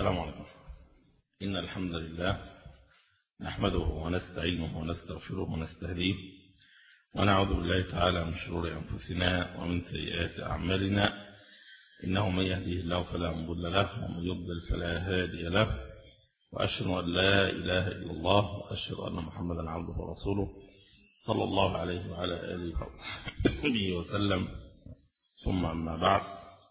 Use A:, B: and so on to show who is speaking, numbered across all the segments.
A: السلام عليكم. إن الحمد لله نحمده ونستعينه ونستغفره ونستهديه ونعوذ بالله تعالى من شرور أنفسنا ومن سيئات أعمالنا، إنه من يهديه الله فلا مضل له ومن يضلل فلا هادي له، وأشهد أن لا إله إلا الله وأشهد أن محمدا عبده ورسوله صلى الله عليه وعلى آله وصحبه وسلم. ثم أما بعد،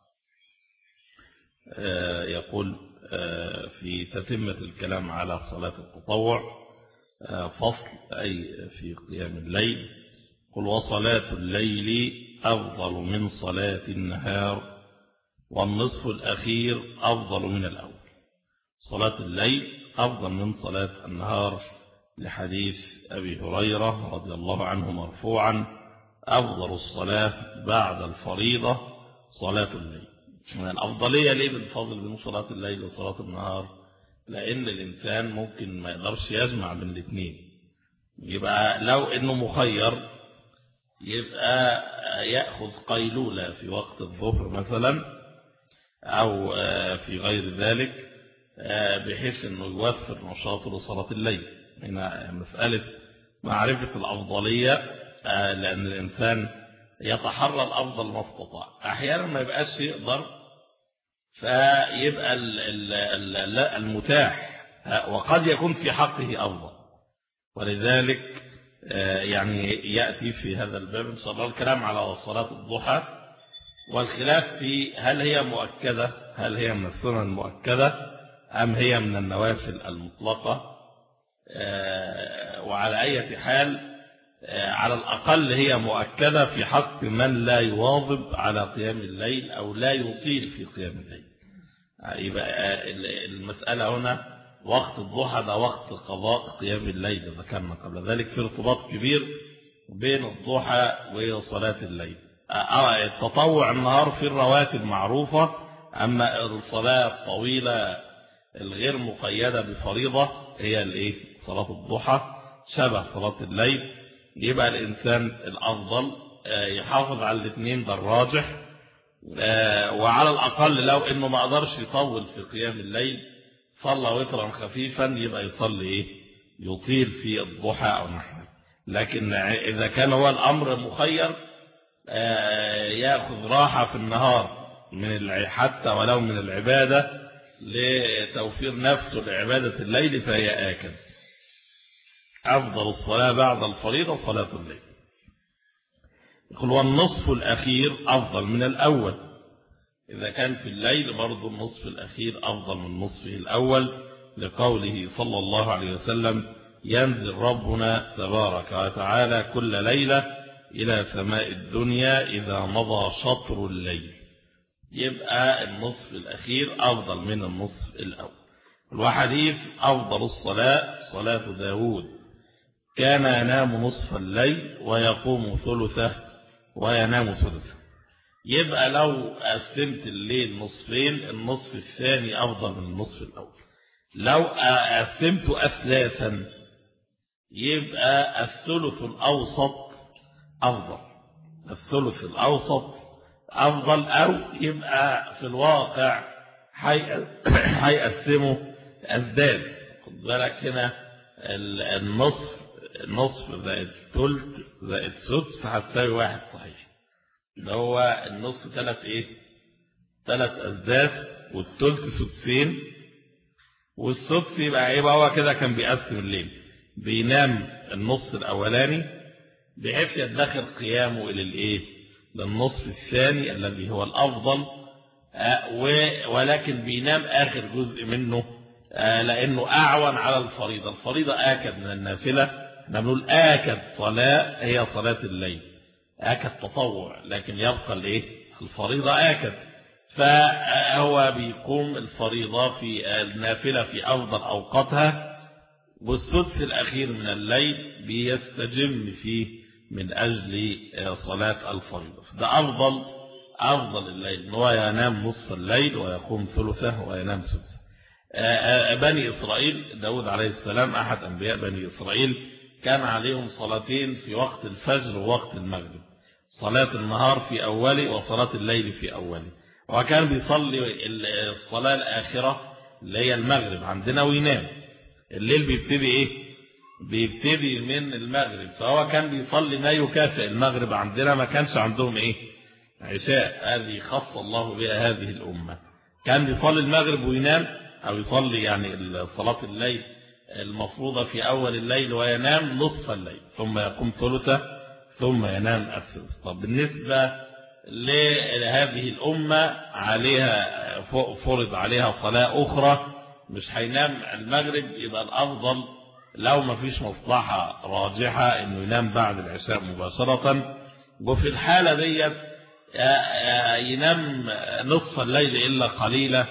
A: يقول في تتمة الكلام على صلاة التطوع فصل، أي في قيام الليل. قل وصلاة الليل أفضل من صلاة النهار والنصف الأخير أفضل من الأول. صلاة الليل أفضل من صلاة النهار لحديث أبي هريرة رضي الله عنه مرفوعا: أفضل الصلاة بعد الفريضة صلاة الليل. الأفضلية ليه بنفضل بين صلاة الليل وصلاة النهار؟ لأن الإنسان ممكن ما يقدرش يجمع بين الاثنين. يبقى لو إنه مخير يبقى يأخذ قيلولة في وقت الظهر مثلا أو في غير ذلك، بحيث أنه يوفر نشاطه لصلاة الليل. هنا مسألة معرفة الأفضلية، لأن الإنسان يتحرى الأفضل ما استطاع. أحيانا ما يبقاش يقدر، فيبقى المتاح وقد يكون في حقه أفضل، ولذلك يعني يأتي في هذا الباب إن شاء الله الكلام على صلاة الضحى، والخلاف في هل هي مؤكدة، هل هي من السنن المؤكدة أم هي من النوافل المطلقة. وعلى أي حال على الأقل هي مؤكدة في حق من لا يواظب على قيام الليل أو لا يطيل في قيام الليل. يبقى المسألة هنا وقت الضحى ده وقت قضاء قيام الليل، ذكرنا قبل ذلك في ارتباط كبير بين الضحى وصلاة الليل. التطوع النهار في الرواتب معروفة، أما الصلاة الطويلة الغير مقيدة بفريضة هي صلاة الضحى شبه صلاة الليل. يبقى الإنسان الأفضل يحافظ على الاثنين، ده الراجح. وعلى الأقل لو إنه ما قدرش يطول في قيام الليل صلى وترا خفيفا، يبقى يصلي يطيل في الضحى أو نحوه. لكن إذا كان هو الأمر مخير يأخذ راحة في النهار حتى ولو من العبادة لتوفير نفسه لعبادة الليل، فهي آكد. أفضل الصلاة بعد الفريضة صلاة الليل. يقول والنصف الأخير أفضل من الأول. إذا كان في الليل برضو النصف الأخير أفضل من نصفه الأول، لقوله صلى الله عليه وسلم: ينزل ربنا تبارك وتعالى كل ليلة إلى سماء الدنيا إذا مضى شطر الليل. يبقى النصف الأخير أفضل من النصف الأول. وحديث أفضل الصلاة صلاة داود: كان ينام نصف الليل ويقوم ثلثه وينام ثلثه. يبقى لو قسمت الليل نصفين، النصف الثاني أفضل من النصف الأول. لو قسمته أثلاثا يبقى الثلث الأوسط أفضل. الثلث الأوسط أفضل، أو يبقى في الواقع هيقسموا أسداد. خد بالك هنا النصف زائد ثلث زائد سدس هتساوي واحد صحيح. اللي هو النصف ثلاث أسداد، والثلث سدسين، والسدس يبقى هو كده كان بيقسم الليل. بينام النص الأولاني بحيث يدخر قيامه إلى للنصف الثاني الذي هو الأفضل، ولكن بينام آخر جزء منه لأنه أعون على الفريضة. الفريضة آكد من النافلة. احنا بنقول آكد صلاة هي صلاة الليل، آكد تطوع، لكن يبقى الفريضة آكد. فهو بيقوم الفريضة في النافلة في أفضل أوقاتها، والسدس الأخير من الليل بيستجم فيه من أجل صلاة الفريضة. ده أفضل الليل، أنه ينام نصف الليل ويقوم ثلثه وينام سدسه. بني إسرائيل داود عليه السلام أحد أنبياء بني إسرائيل كان عليهم صلاتين في وقت الفجر ووقت المغرب، صلاة النهار في أوله وصلاة الليل في أوله. وكان بيصلي الصلاة الآخرة اللي هي المغرب عندنا وينام. الليل بيبتدي إيه؟ بيبتدي من المغرب، فهو كان بيصلي ما يكافئ المغرب عندنا، ما كانش عندهم إيه؟ عشاء. هذه خص الله بها هذه الأمة. كان بيصلي المغرب وينام، أو يصلي يعني صلاة الليل المفروضة في أول الليل وينام نصف الليل، ثم يقوم ثلثه، ثم ينام الثلث. طب بالنسبة لهذه الأمة عليها فرض عليها صلاة أخرى، مش هينام المغرب، يبقى الأفضل لو ما فيش مصلحة راجحة إنه ينام بعد العشاء مباشرة. وفي الحالة دي ينام نصف الليل إلا قليلا،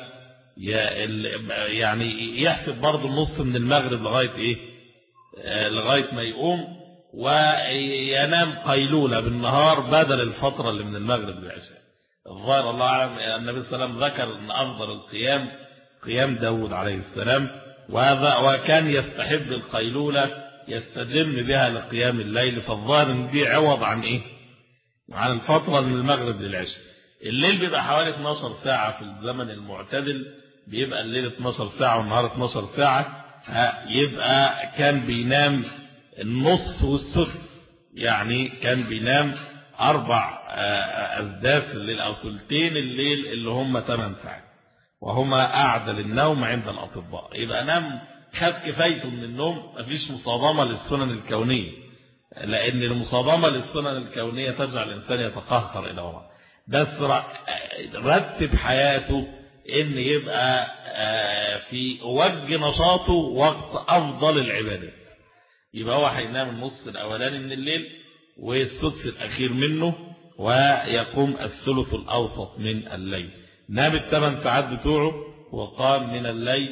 A: يعني يحسب برضه النص من المغرب لغاية إيه؟ لغاية ما يقوم، وينام قيلولة بالنهار بدل الفترة اللي من المغرب للعشاء. الظاهر الله أعلم النبي صلى الله عليه وسلم ذكر أن أفضل القيام قيام داود عليه السلام، وكان يستحب القيلولة يستجم بها لقيام الليل، فالظاهر ان دي عوض عن ايه؟ عن الفترة من المغرب للعشاء. الليل بيبقى حوالي 12 ساعة في الزمن المعتدل، بيبقى الليل 12 ساعة والنهار 12 ساعة، يبقى كان بينام النص والثلث، يعني كان بينام 4 أسداس الليل أو ثلثين الليل اللي هم 8 ساعات، وهما أعدل النوم عند الأطباء. يبقى نام خد كفايته من النوم، مفيش مصادمة للسنن الكونية، لأن المصادمة للسنن الكونية تجعل الإنسان يتقهقر إلى وراء. بس رتب حياته إن يبقى في وجه نشاطه وقت أفضل العبادات. يبقى هو هينام النص الأولاني من الليل والثلث الأخير منه، ويقوم الثلث الأوسط من الليل. نام ال8 ساعات بتوعه وقام من الليل،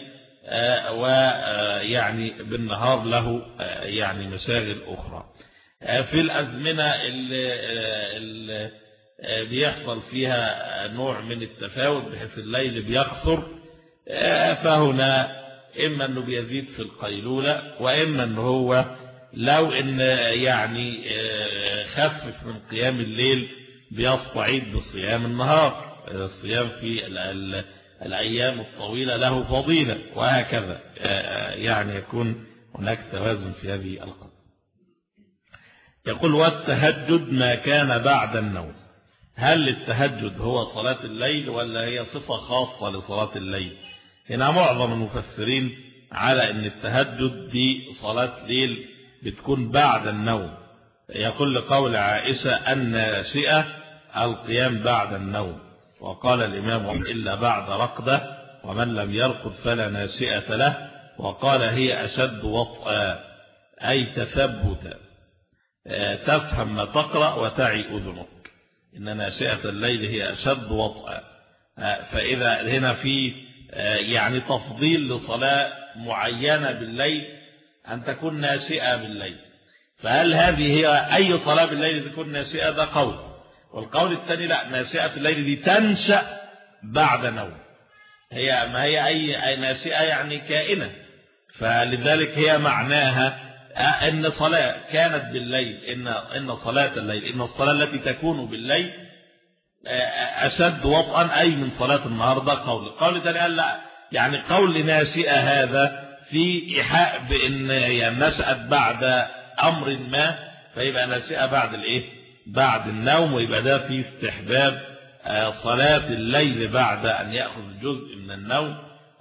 A: ويعني بالنهار له يعني مشاغل أخرى. في الأزمنة اللي بيحصل فيها نوع من التفاوت بحيث الليل بيقصر، فهنا إما أنه بيزيد في القيلولة، وإما أنه هو لو إن يعني خفف من قيام الليل بيستعيد بصيام النهار. الصيام في الأيام الطويلة له فضيلة، وهكذا يعني يكون هناك توازن في هذه القضية. يقول والتهجد ما كان بعد النوم. هل التهجد هو صلاة الليل ولا هي صفة خاصة لصلاة الليل؟ هنا معظم المفسرين على أن التهجد دي صلاة ليل بتكون بعد النوم. يقول لقول عائشة الناشئة القيام بعد النوم، وقال الإمام إلا بعد رقدة، ومن لم يرقد فلا ناشئة له، وقال هي أشد وطئا أي تثبتا، تفهم ما تقرأ وتعي أذنك، إن ناشئة الليل هي أشد وطئا. فإذا هنا في يعني تفضيل لصلاة معينة بالليل أن تكون ناشئة بالليل، فهل هذه هي أي صلاة بالليل تكون ناشئة؟ ده قول. والقول الثاني لا، ناشئة الليل دي تنشأ بعد نوم، هي ما هي أي ناشئة يعني كائنة، فلذلك هي معناها إن صلاة كانت بالليل، إن صلاة الليل، إن الصلاة التي تكون بالليل أشد وطئا أي من صلاة النهار. ده قول. القول الثاني قال لا، يعني قول ناشئة هذا في إيحاء بأن يعني نشأت بعد أمر ما، فيبقى ناشئة بعد الإيه؟ بعد النوم، ويبقى ده في استحباب صلاة الليل بعد أن يأخذ جزء من النوم،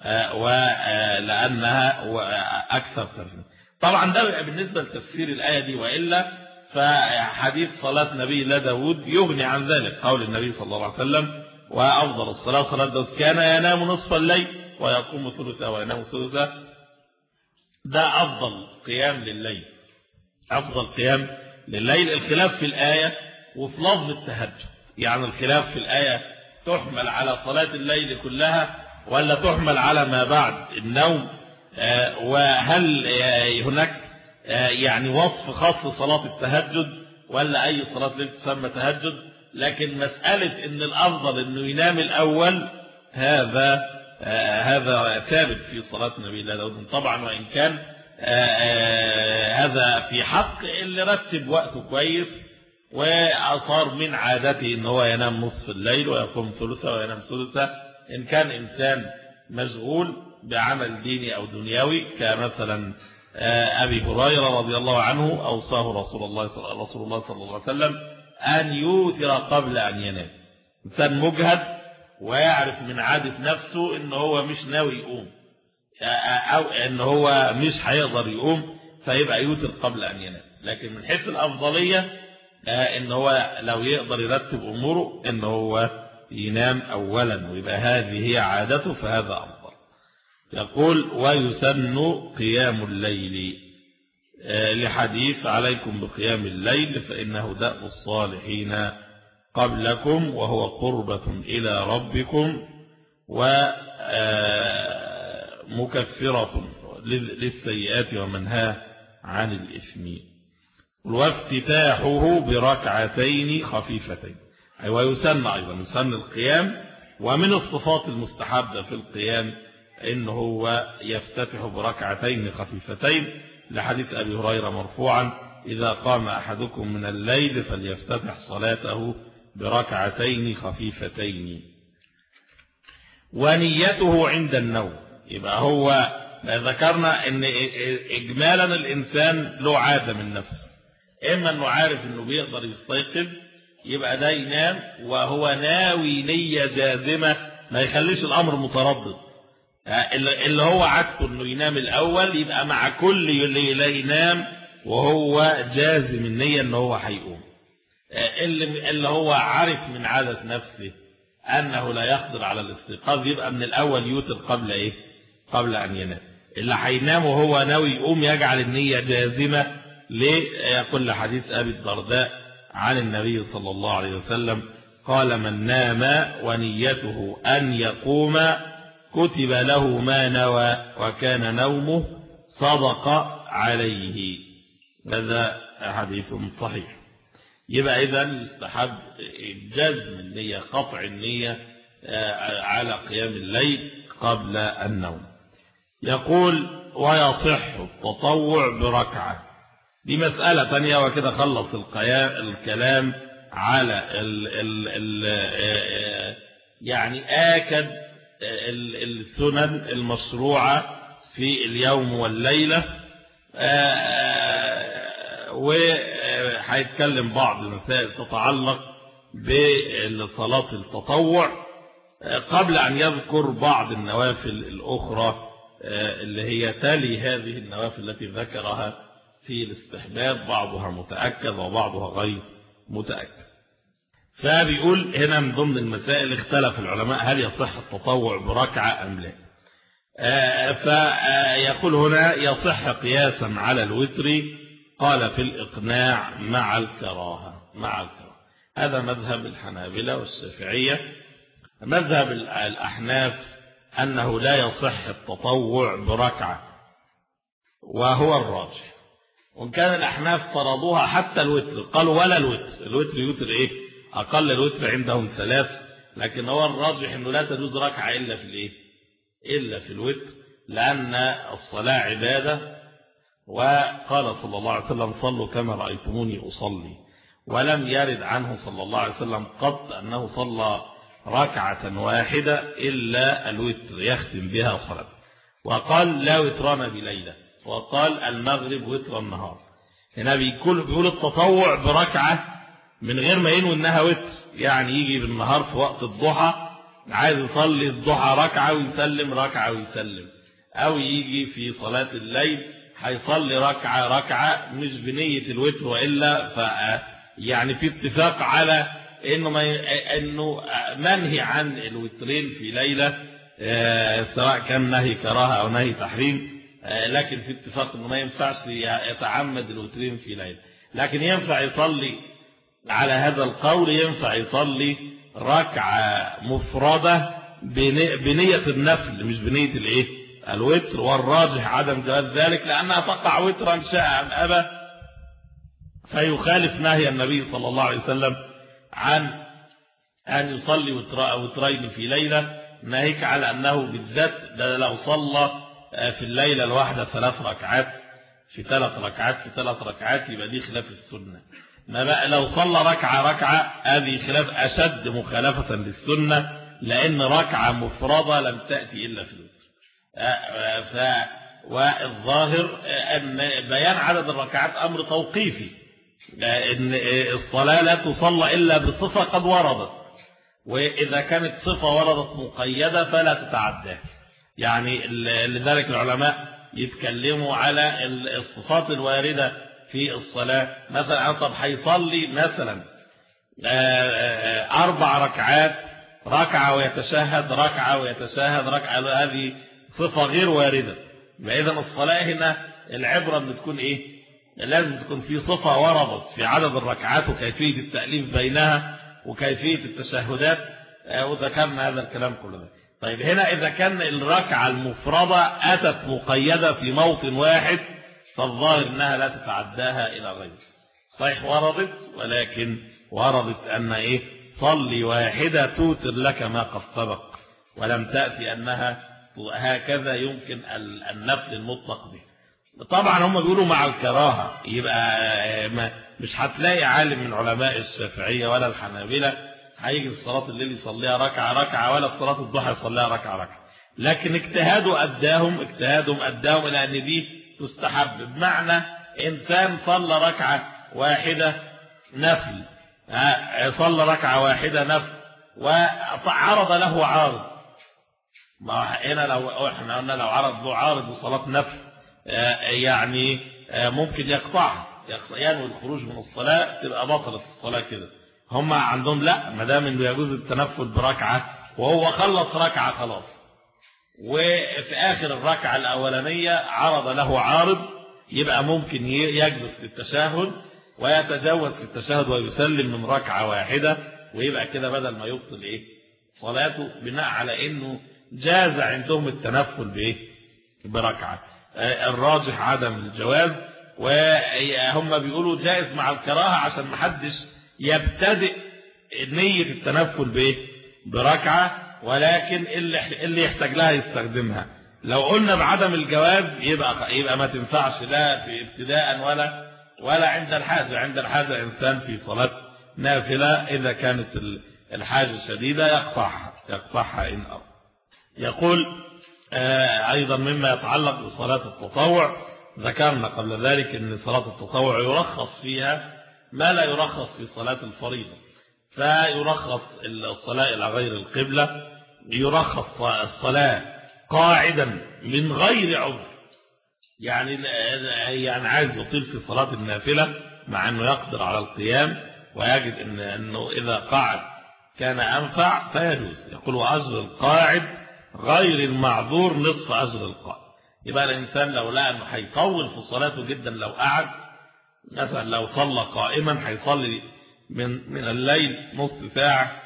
A: ولأنها أكثر تفسير. طبعا ده بالنسبة لتفسير الآية دي، وإلا فحديث صلاة نبي الله داود يغني عن ذلك. قول النبي صلى الله عليه وسلم وأفضل الصلاة صلاة داود كان ينام نصف الليل ويقوم ثلثه وينام ثلثه. ده أفضل قيام لليل، أفضل قيام لليل. الخلاف في الآية وفي لفظ التهجد، يعني الخلاف في الآية تحمل على صلاة الليل كلها ولا تحمل على ما بعد النوم، وهل هناك يعني وصف خاص لصلاة التهجد ولا أي صلاة ليل تسمى تهجد. لكن مسألة إن الأفضل إنه ينام الأول هذا ثابت في صلاة النبي الله داود طبعا، وإن كان هذا في حق اللي رتب وقته كويس وصار من عادته إن هو ينام نصف الليل ويقوم ثلثه وينام ثلثه. إن كان إنسان مشغول بعمل ديني أو دنيوي، كمثلا أبي هريرة رضي الله عنه أوصاه رسول الله صلى الله عليه وسلم أن يوتر قبل أن ينام. إنسان مجهد ويعرف من عادة نفسه إن هو مش ناوي يقوم أو إن هو مش هيقدر يقوم، فيبقى يوتر قبل أن ينام. لكن من حيث الأفضلية إن هو لو يقدر يرتب أموره إن هو ينام أولا ويبقى هذه هي عادته، فهذا أفضل. يقول ويسن قيام الليل لحديث عليكم بقيام الليل فإنه دأب الصالحين قبلكم وهو قربة إلى ربكم ومكفرة للسيئات ومنهى عن الإثم. وافتتاحه بركعتين خفيفتين، ويسن أيضا يسن القيام. ومن الصفات المستحبة في القيام إنه هو يفتتح بركعتين خفيفتين، لحديث أبي هريرة مرفوعا إذا قام أحدكم من الليل فليفتتح صلاته بركعتين خفيفتين. ونيته عند النوم، يبقى هو ذكرنا أن إجمالا الإنسان له عادة من نفسه، إما أنه عارف أنه بيقدر يستيقظ يبقى ده ينام وهو ناوي نية جازمة، ما يخليش الأمر متردد. اللي هو عادته أنه ينام الأول يبقى مع كل ليلة ينام وهو جازم النية أنه هو هيقوم. اللي هو عارف من عادة نفسه أنه لا يقدر على الاستيقاظ يبقى من الأول يوتر قبل أن ينام. اللي هينام وهو ناوي يقوم يجعل النية جازمة. يقول حديث أبي الدرداء عن النبي صلى الله عليه وسلم قال من نام ونيته أن يقوم كتب له ما نوى وكان نومه صدق عليه. هذا حديث صحيح. يبقى إذن يستحب جزم النية، قطع النية على قيام الليل قبل النوم. يقول ويصح التطوع بركعة. دي مسألة ثانية وكده خلص الكلام على يعني آكد السنن المشروعة في اليوم والليلة، وهيتكلم بعض المسائل تتعلق بصلاة التطوع قبل أن يذكر بعض النوافل الأخرى اللي هي تلي هذه النوافل التي ذكرها في الاستحباب، بعضها متأكد وبعضها غير متأكد. فبيقول هنا من ضمن المسائل اختلف العلماء هل يصح التطوع بركعة أم لا. فيقول هنا يصح قياسا على الوتر، قال في الإقناع مع الكراهة. هذا مذهب الحنابلة والشافعية. مذهب الأحناف أنه لا يصح التطوع بركعة وهو الراجح، وإن كان الأحناف فرضوها حتى الوتر، قالوا ولا الوتر يوتر إيه؟ أقل الوتر عندهم 3، لكن هو الراجح أنه لا تجوز ركعة إلا في الإيه؟ إلا في الوتر، لأن الصلاة عبادة، وقال صلى الله عليه وسلم صلوا كما رأيتموني أصلي، ولم يرد عنه صلى الله عليه وسلم قط أنه صلى ركعة واحدة إلا الوتر يختم بها صلاة. وقال لا وتران بليلة، وقال المغرب وتر النهار. هنا بيقول التطوع بركعة من غير ما ينوي انها وتر، يعني يجي بالنهار في وقت الضحى عايز يصلي الضحى ركعة ويسلم ركعة ويسلم، او يجي في صلاة الليل هيصلي ركعة مش بنية الوتر، وإلا يعني في اتفاق على انه منهي عن الوترين في ليلة، سواء كان نهي كراهة او نهي تحريم، لكن في اتفاق انه ما ينفعش يتعمد الوترين في ليلة، لكن ينفع يصلي على هذا القول، ينفع يصلي ركعة مفردة بنية النفل مش بنية الايه الوتر. والراجح عدم جواز ذلك لأنها تقع وترا شاء أم أبى، فيخالف نهي النبي صلى الله عليه وسلم عن أن يصلي وترين في ليلة، ناهيك على أنه بالذات لو صلى في الليلة الواحدة 3 ركعات في 3 ركعات في 3 ركعات يبقى دي خلاف السنة. ما بقى لو صلى ركعة هذه خلاف أشد مخالفة للسنة، لأن ركعة مفردة لم تأتي إلا في الوتر. والظاهر أن بيان عدد الركعات أمر توقيفي، إن الصلاة لا تصلى إلا بصفة قد وردت، وإذا كانت صفة وردت مقيدة فلا تتعدى. يعني لذلك العلماء يتكلموا على الصفات الواردة في الصلاة. مثلا طب هيصلي مثلا 4 ركعات، ركعة ويتشهد، ركعة ويتشهد، ركعة، هذه صفة غير واردة. إذا الصلاة هنا العبرة بتكون إيه؟ لازم تكون في صفة وردت في عدد الركعات وكيفية التأليف بينها وكيفية التشهدات، وذكرنا هذا الكلام كله. طيب هنا إذا كان الركعة المفردة أتت مقيدة في موطن واحد فالظاهر أنها لا تتعداها إلى غيره. صحيح وردت، ولكن وردت أن إيه؟ صلي واحدة توتر لك ما قد سبق، ولم تأتي أنها هكذا يمكن النفل المطلق به. طبعا هم بيقولوا مع الكراهة، يبقى مش هتلاقي عالم من علماء الشافعية ولا الحنابلة هيجي الصلاة الليل يصليها ركعة ركعة، ولا صلاة الضحى يصليها ركعة ركعة. لكن اجتهادهم أداهم إلى أن دي تستحب، بمعنى إنسان صلى ركعة واحدة نفل، صلى ركعة واحدة نفل وعرض له عارض. ما هنا لو احنا قلنا لو عرض له عارض وصلاة نفل يعني ممكن يقطعها، ينوي الخروج من الصلاة، تبقى بطلت الصلاة كده. هم عندهم لا، ما دام انه يجوز التنفل بركعة وهو خلص ركعة خلاص، وفي آخر الركعة الأولانية عرض له عارض، يبقى ممكن يجلس في التشهد ويتجوز في التشهد ويسلم من ركعة واحدة، ويبقى كده بدل ما يبطل إيه صلاته، بناء على إنه جاز عندهم التنفل بإيه بركعة. الراجح عدم الجواز، وهم بيقولوا جائز مع الكراهة عشان محدش يبتدئ نية التنفل بإيه بركعة، ولكن اللي يحتاج لها يستخدمها. لو قلنا بعدم الجواز يبقى ما تنفعش لا في ابتداء ولا عند الحاجة. عند الحاجة إنسان في صلاة نافلة إذا كانت الحاجة شديدة يقطعها إن أرى. يقول أيضا مما يتعلق بصلاة التطوع، ذكرنا قبل ذلك أن صلاة التطوع يرخص فيها ما لا يرخص في صلاة الفريضة. فيرخص الصلاة إلى غير القبلة، يرخص الصلاة قاعدا من غير عذر، يعني عايز يطيل في صلاة النافلة مع أنه يقدر على القيام ويجد أنه إذا قعد كان أنفع فيجوز. يقول وأجر القاعد غير المعذور نصف أجر القائم. يبقى الإنسان لو لقى أنه هيطول في صلاته جدا لو قعد، مثلا لو صلى قائما هيصلي من الليل نص ساعة،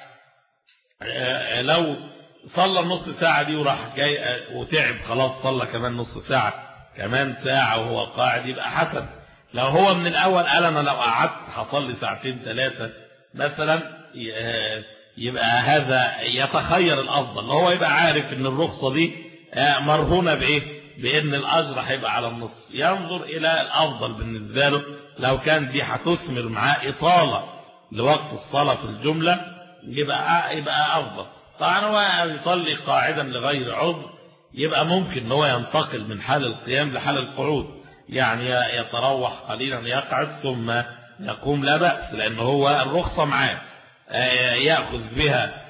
A: لو صلى النص ساعة دي وراح جاي وتعب خلاص صلى كمان نص ساعة كمان ساعة وهو قاعد يبقى حسن. لو هو من الأول قال أنا لو قعدت هصلي ساعتين 3 مثلا، يبقى هذا يتخير الأفضل، هو يبقى عارف أن الرخصة دي مرهونة بإيه؟ بأن الأجر هيبقى على النص، ينظر إلى الأفضل بالنسبة له. لو كان دي هتثمر معاه إطالة لوقت الصلاة في الجملة يبقى أفضل. طبعا هو يصلي قاعدا لغير عذر، يبقى ممكن هو ينتقل من حال القيام لحال القعود، يعني يتروح قليلا يقعد ثم يقوم لا بأس، لأن هو الرخصة معاه يأخذ بها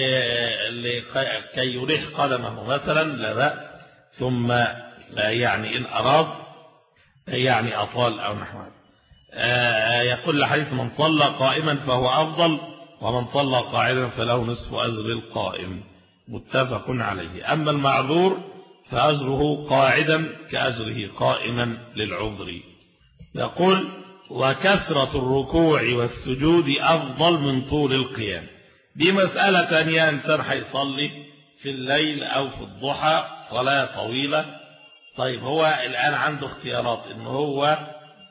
A: كي يريح قدمه مثلا لا بأس، ثم يعني إن أراد يعني أطال أو نحوه. يقول الحديث من صلى قائما فهو أفضل، ومن صلى قاعدا فله نصف أجر القائم، متفق عليه. أما المعذور فأجره قاعدا كأجره قائما للعذر. يقول وكثرة الركوع والسجود أفضل من طول القيام. دي مسألة ثانية، إنسان هيصلي في الليل أو في الضحى صلاة طويلة. طيب هو الآن عنده اختيارات، إنه هو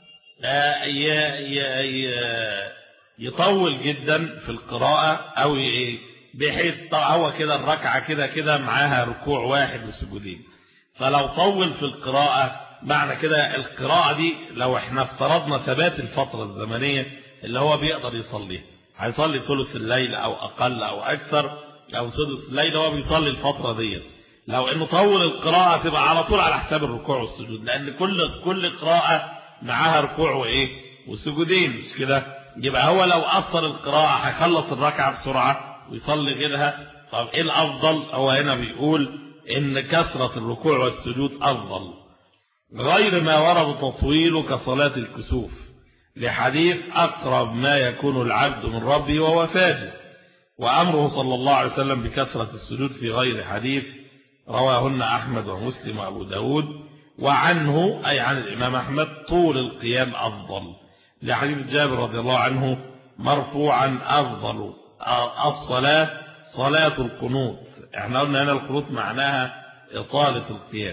A: يطول جدا في القراءة، أو بحيث هو كده الركعة كده معاها ركوع واحد وسجودين. فلو طول في القراءة معنى كده القراءة دي لو احنا افترضنا ثبات الفترة الزمنية اللي هو بيقدر يصليها، هيصلي ثلث الليل أو أقل أو أكثر أو سدس الليل، هو بيصلي الفترة دي. لو انه طول القراءة تبقى على طول على حساب الركوع والسجود، لان كل قراءة معاها ركوع وايه وسجودين، مش كده؟ يبقى هو لو قصر القراءة هيخلص الركعة بسرعة ويصلي غيرها. طب ايه الافضل؟ هو هنا بيقول ان كثرة الركوع والسجود افضل، غير ما ورد تطويله كصلاة الكسوف، لحديث أقرب ما يكون العبد من ربه وهو ساجد، وأمره صلى الله عليه وسلم بكثرة السجود في غير حديث رواهن أحمد ومسلم وأبو داود. وعنه أي عن الإمام أحمد طول القيام أفضل، لحديث جابر رضي الله عنه مرفوعا أفضل الصلاة صلاة القنوت. احنا قلنا هنا القنوت معناها إطالة القيام.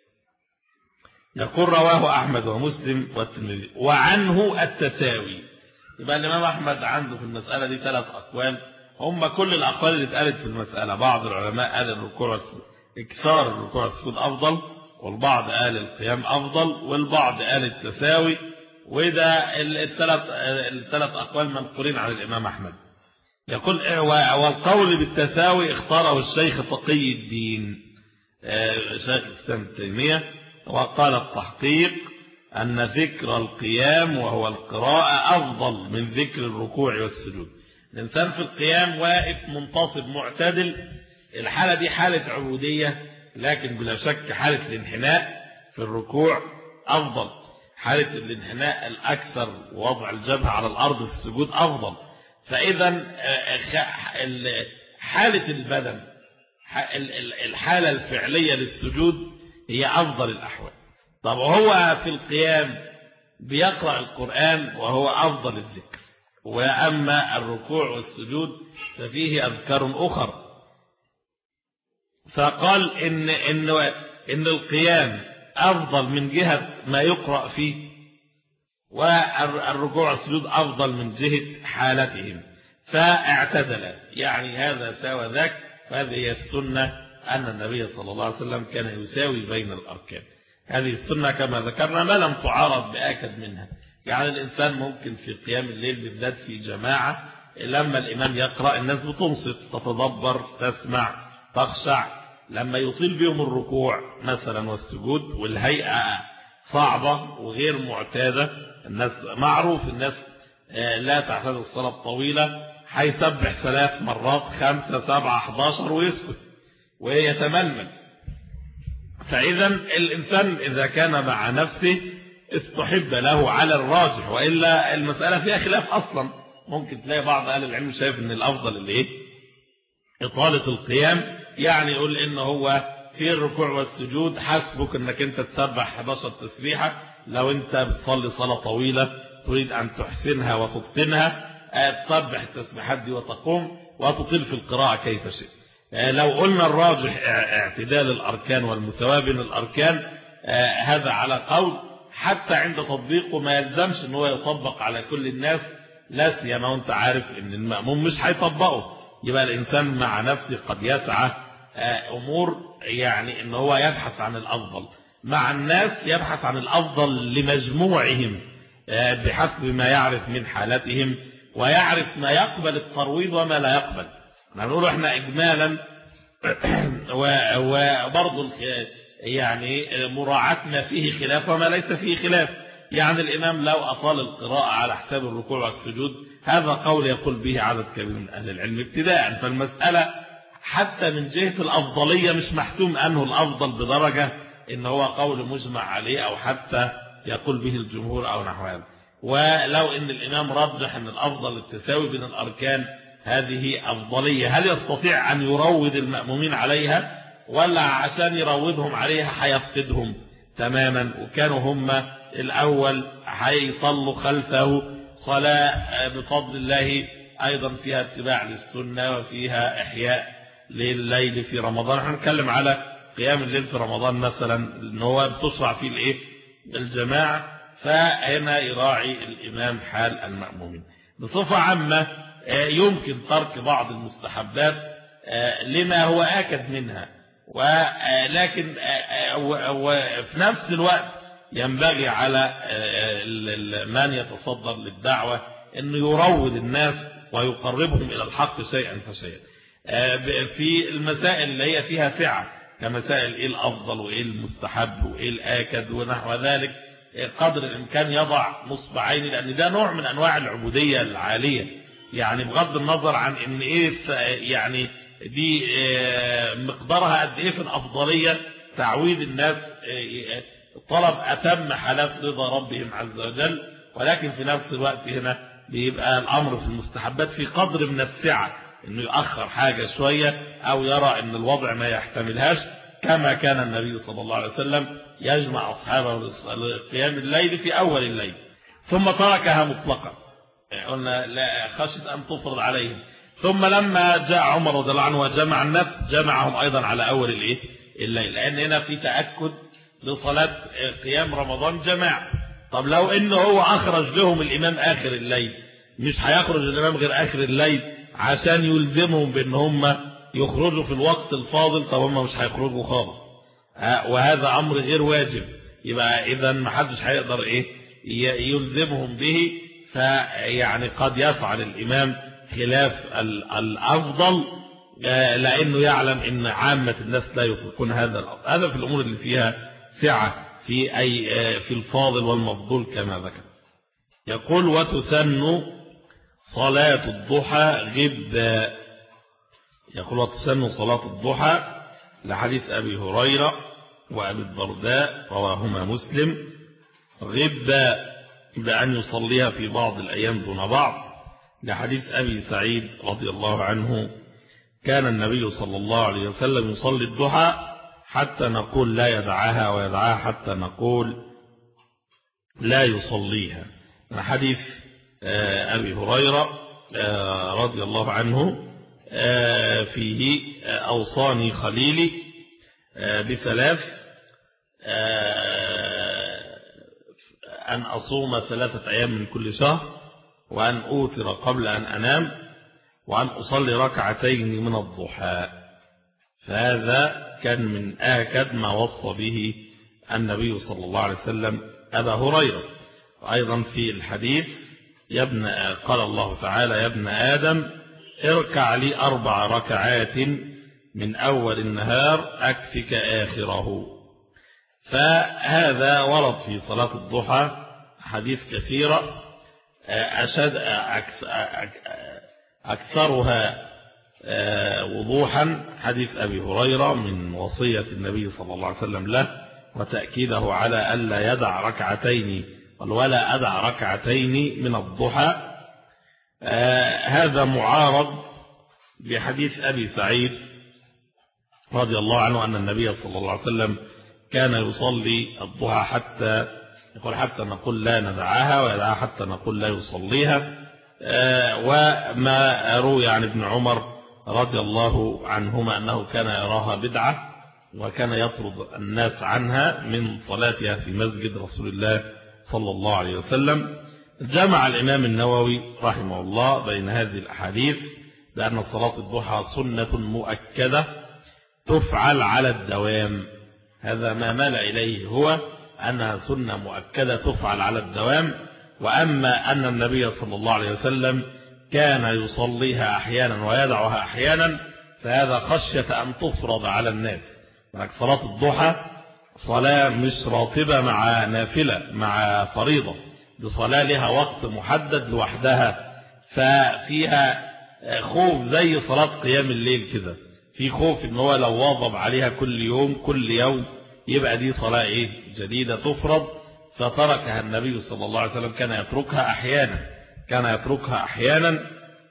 A: يقول رواه أحمد ومسلم والترمذي. وعنه التساوي. يبقى الإمام أحمد عنده في المسألة دي 3 أقوال، هم كل الأقوال اللي اتقالت في المسألة. بعض العلماء قال الركوع إكثار الركوع والسجود أفضل، والبعض قال القيام أفضل، والبعض قال التساوي. وده الثلاث أقوال منقولين عن الإمام أحمد. يقول والقول بالتساوي اختاره الشيخ تقي الدين شيخ الإسلام ابن تيمية، وقال التحقيق أن ذكر القيام وهو القراءة أفضل من ذكر الركوع والسجود. الإنسان في القيام واقف منتصب معتدل، الحالة دي حالة عبودية، لكن بلا شك حالة الانحناء في الركوع أفضل، حالة الانحناء الأكثر ووضع الجبهة على الأرض في السجود أفضل. فإذا حالة البدن الحالة الفعلية للسجود هي أفضل الأحوال. طب هو في القيام بيقرأ القرآن وهو أفضل الذكر، وأما الركوع والسجود ففيه أذكار أخرى. فقال إن القيام أفضل من جهة ما يقرأ فيه، والركوع والسجود أفضل من جهة حالتهم، فاعتدل، يعني هذا ساوى ذاك. وهذه هي السنة، أن النبي صلى الله عليه وسلم كان يساوي بين الأركان. هذه السنة كما ذكرنا ما لم تعارض بآكد منها. يعني الإنسان ممكن في قيام الليل بالذات في جماعة، لما الإمام يقرأ الناس بتنصت تتدبر تسمع تخشع. لما يطيل بهم الركوع مثلا والسجود والهيئة صعبة وغير معتادة، الناس معروف الناس لا تعتاد الصلاة الطويلة، هيسبح 3 مرات 5 7 11 ويسكت ويتململ. فإذا الإنسان إذا كان مع نفسه استحب له على الراجح، وإلا المسألة فيها خلاف أصلا. ممكن تلاقي بعض أهل العلم شايف أن الأفضل اللي إيه إطالة القيام، يعني يقول إن هو في الركوع والسجود حسبك أنك أنت تسبح 11 تسبيحة. لو أنت بتصلي صلاة طويلة تريد أن تحسنها وتتقنها، تسبح التسبيحات دي وتقوم وتطيل في القراءة كيف شئت. لو قلنا الراجح اعتدال الأركان والمساواة بين الأركان، هذا على قول حتى عند تطبيقه ما يلزمش أنه يطبق على كل الناس، لا سيما وانت عارف أن المأموم مش هيطبقه. يبقى الإنسان مع نفسه قد يسعى أمور، يعني أنه هو يبحث عن الأفضل، مع الناس يبحث عن الأفضل لمجموعهم بحسب ما يعرف من حالتهم، ويعرف ما يقبل الترويض وما لا يقبل. نقول احنا إجمالا وبرضو يعني مراعاة ما فيه خلاف وما ليس فيه خلاف. يعني الإمام لو أطال القراءة على حساب الركوع والسجود، هذا قول يقول به عدد كبير من أهل العلم ابتداء. فالمسألة حتى من جهة الأفضلية مش محسوم أنه الأفضل بدرجة إن هو قول مجمع عليه أو حتى يقول به الجمهور أو نحو هذا. ولو إن الإمام رجح أن الأفضل التساوي بين الأركان، هذه أفضلية. هل يستطيع أن يروض المأمومين عليها، ولا عشان يروضهم عليها هيفقدهم تماما؟ وكانوا هم الأول هيصلوا خلفه صلاة بفضل الله أيضا فيها اتباع للسنة وفيها إحياء لليل في رمضان. هنتكلم على قيام الليل في رمضان مثلا، إن هو بتشرع فيه الإيه الجماعة، فهنا يراعي الإمام حال المأمومين. بصفة عامة يمكن ترك بعض المستحبات لما هو آكد منها، ولكن وفي نفس الوقت ينبغي على من يتصدر للدعوة أنه يروض الناس ويقربهم إلى الحق شيئا فشيئا في المسائل اللي هي فيها سعة. كمسائل إيه الأفضل وإيه المستحب وإيه الآكد ونحو ذلك، قدر الإمكان يضع نصبعين، لأن ده نوع من أنواع العبودية العالية، يعني بغض النظر عن إن إيه يعني دي مقدارها قد إيه في الأفضلية، تعويد الناس طلب أتم حالات رضا ربهم عز وجل، ولكن في نفس الوقت هنا بيبقى الأمر في المستحبات في قدر من السعة، إنه يؤخر حاجة شوية أو يرى إن الوضع ما يحتملهاش، كما كان النبي صلى الله عليه وسلم يجمع أصحابه لقيام الليل في أول الليل ثم تركها مطلقا، قلنا لا خشية أن تفرض عليهم. ثم لما جاء عمر رضي الله عنه وجمع الناس جمعهم أيضا على أول الليل، لأن هنا في تأكد لصلاة قيام رمضان جماعة. طب لو إنه هو أخرج لهم الإمام آخر الليل، مش هيخرج الإمام غير آخر الليل عشان يلزمهم بأن هم يخرجوا في الوقت الفاضل، طب هم مش هيخرجوا خالص، وهذا أمر غير واجب، يبقى إذا ما حدش هيقدر يلزمهم به، فيعني قد يفعل الإمام خلاف الأفضل لأنه يعلم أن عامة الناس لا يطلقون هذا الأمر. هذا في الأمور اللي فيها سعة في الفاضل والمفضول كما ذكر. يقول وتسن صلاة الضحى غبا، يقول وتسن صلاة الضحى لحديث أبي هريرة وأبي الدرداء رواهما مسلم، غبا بأن يصليها في بعض الأيام دون بعض، لحديث أبي سعيد رضي الله عنه كان النبي صلى الله عليه وسلم يصلي الضحى حتى نقول لا يدعاها، ويدعاها حتى نقول لا يصليها. حديث أبي هريرة رضي الله عنه فيه أوصاني خليلي بثلاث، أن أصوم 3 أيام من كل شهر، وأن أوتر قبل أن أنام، وأن أصلي 2 ركعتين من الضحى. فهذا كان من آكد ما وصى به النبي صلى الله عليه وسلم أبا هريرة. أيضا في الحديث قال الله تعالى يا ابن آدم اركع لي 4 ركعات من أول النهار أكفك آخره. فهذا ورد في صلاة الضحى حديث كثيرة، أكثرها وضوحا حديث أبي هريرة من وصية النبي صلى الله عليه وسلم له وتأكيده على ألا يدع ركعتين ولا أدع ركعتين من الضحى. هذا معارض بحديث أبي سعيد رضي الله عنه أن النبي صلى الله عليه وسلم كان يصلي الضحى حتى نقول لا ندعاها، ويدعاها حتى نقول لا يصليها. وما روي عن ابن عمر رضي الله عنهما أنه كان يراها بدعة، وكان يطرد الناس عنها من صلاتها في مسجد رسول الله صلى الله عليه وسلم. جمع الإمام النووي رحمه الله بين هذه الأحاديث بأن صلاة الضحى سنة مؤكدة تفعل على الدوام. هذا ما مال إليه هو أنها سنة مؤكدة تفعل على الدوام. وأما أن النبي صلى الله عليه وسلم كان يصليها أحيانا ويدعها أحيانا، فهذا خشية أن تفرض على الناس. صلاة الضحى صلاة مش راتبة مع نافلة مع فريضة، بصلاة لها وقت محدد لوحدها، ففيها خوف زي صلاة قيام الليل كده، في خوف إن هو لو واظب عليها كل يوم يبقى دي صلاة جديدة تفرض، فتركها النبي صلى الله عليه وسلم، كان يتركها أحيانا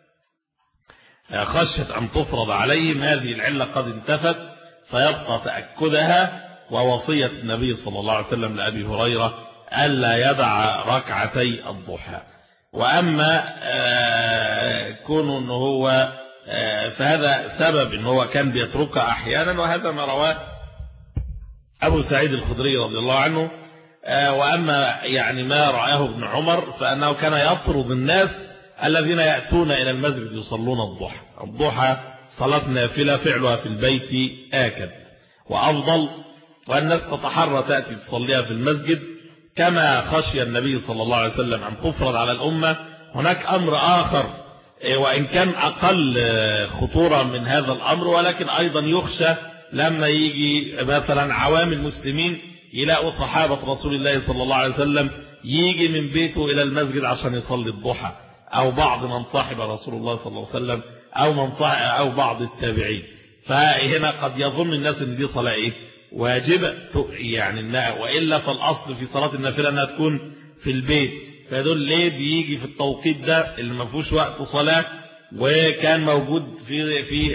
A: خشية أن تفرض عليهم. هذه العلة قد انتفت، فيبقى تأكدها ووصية النبي صلى الله عليه وسلم لأبي هريرة ألا يدع ركعتي الضحى. وأما كونه أنه هو فهذا سبب أنه هو كان بيتركها أحيانا، وهذا ما رواه أبو سعيد الخدري رضي الله عنه. وأما يعني ما رآه ابن عمر فأنه كان يطرد الناس الذين يأتون إلى المسجد يصلون الضحى. الضحى صلاة نافلة فعلها في البيت آكد وأفضل، والناس تتحرى تأتي تصليها في المسجد، كما خشي النبي صلى الله عليه وسلم أن تفرض على الأمة. هناك أمر آخر وإن كان أقل خطورة من هذا الأمر، ولكن أيضا يخشى لما يجي مثلا عوام المسلمين يلاقوا صحابة رسول الله صلى الله عليه وسلم يجي من بيته إلى المسجد عشان يصلي الضحى، أو بعض من صاحب رسول الله صلى الله عليه وسلم أو بعض التابعين. فهنا قد يظن الناس ان دي صلاة ايه واجبة، يعني وإلا فالأصل في صلاة النافلة انها تكون في البيت. فدول ليه بيجي في التوقيت ده اللي ما فيهوش وقت صلاة، وكان موجود في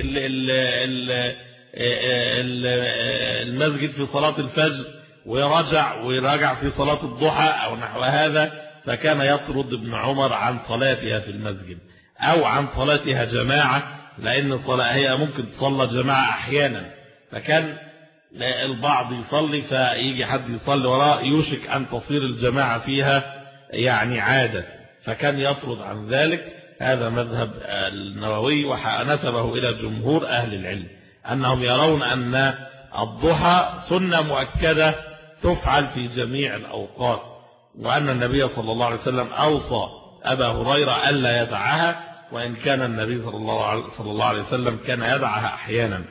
A: المسجد في صلاة الفجر ويراجع في صلاة الضحى أو نحو هذا، فكان يطرد ابن عمر عن صلاتها في المسجد أو عن صلاتها جماعة، لأن الصلاة هي ممكن تصلى جماعة أحيانا، فكان البعض يصلي فيجي حد يصلي وراه يوشك أن تصير الجماعة فيها يعني عادة، فكان يطرد عن ذلك. هذا مذهب النووي ونسبه إلى جمهور أهل العلم أنهم يرون أن الضحى سنة مؤكدة تفعل في جميع الأوقات، وأن النبي صلى الله عليه وسلم أوصى أبا هريرة ألا يدعها، وإن كان النبي صلى الله عليه وسلم كان يدعها أحيانا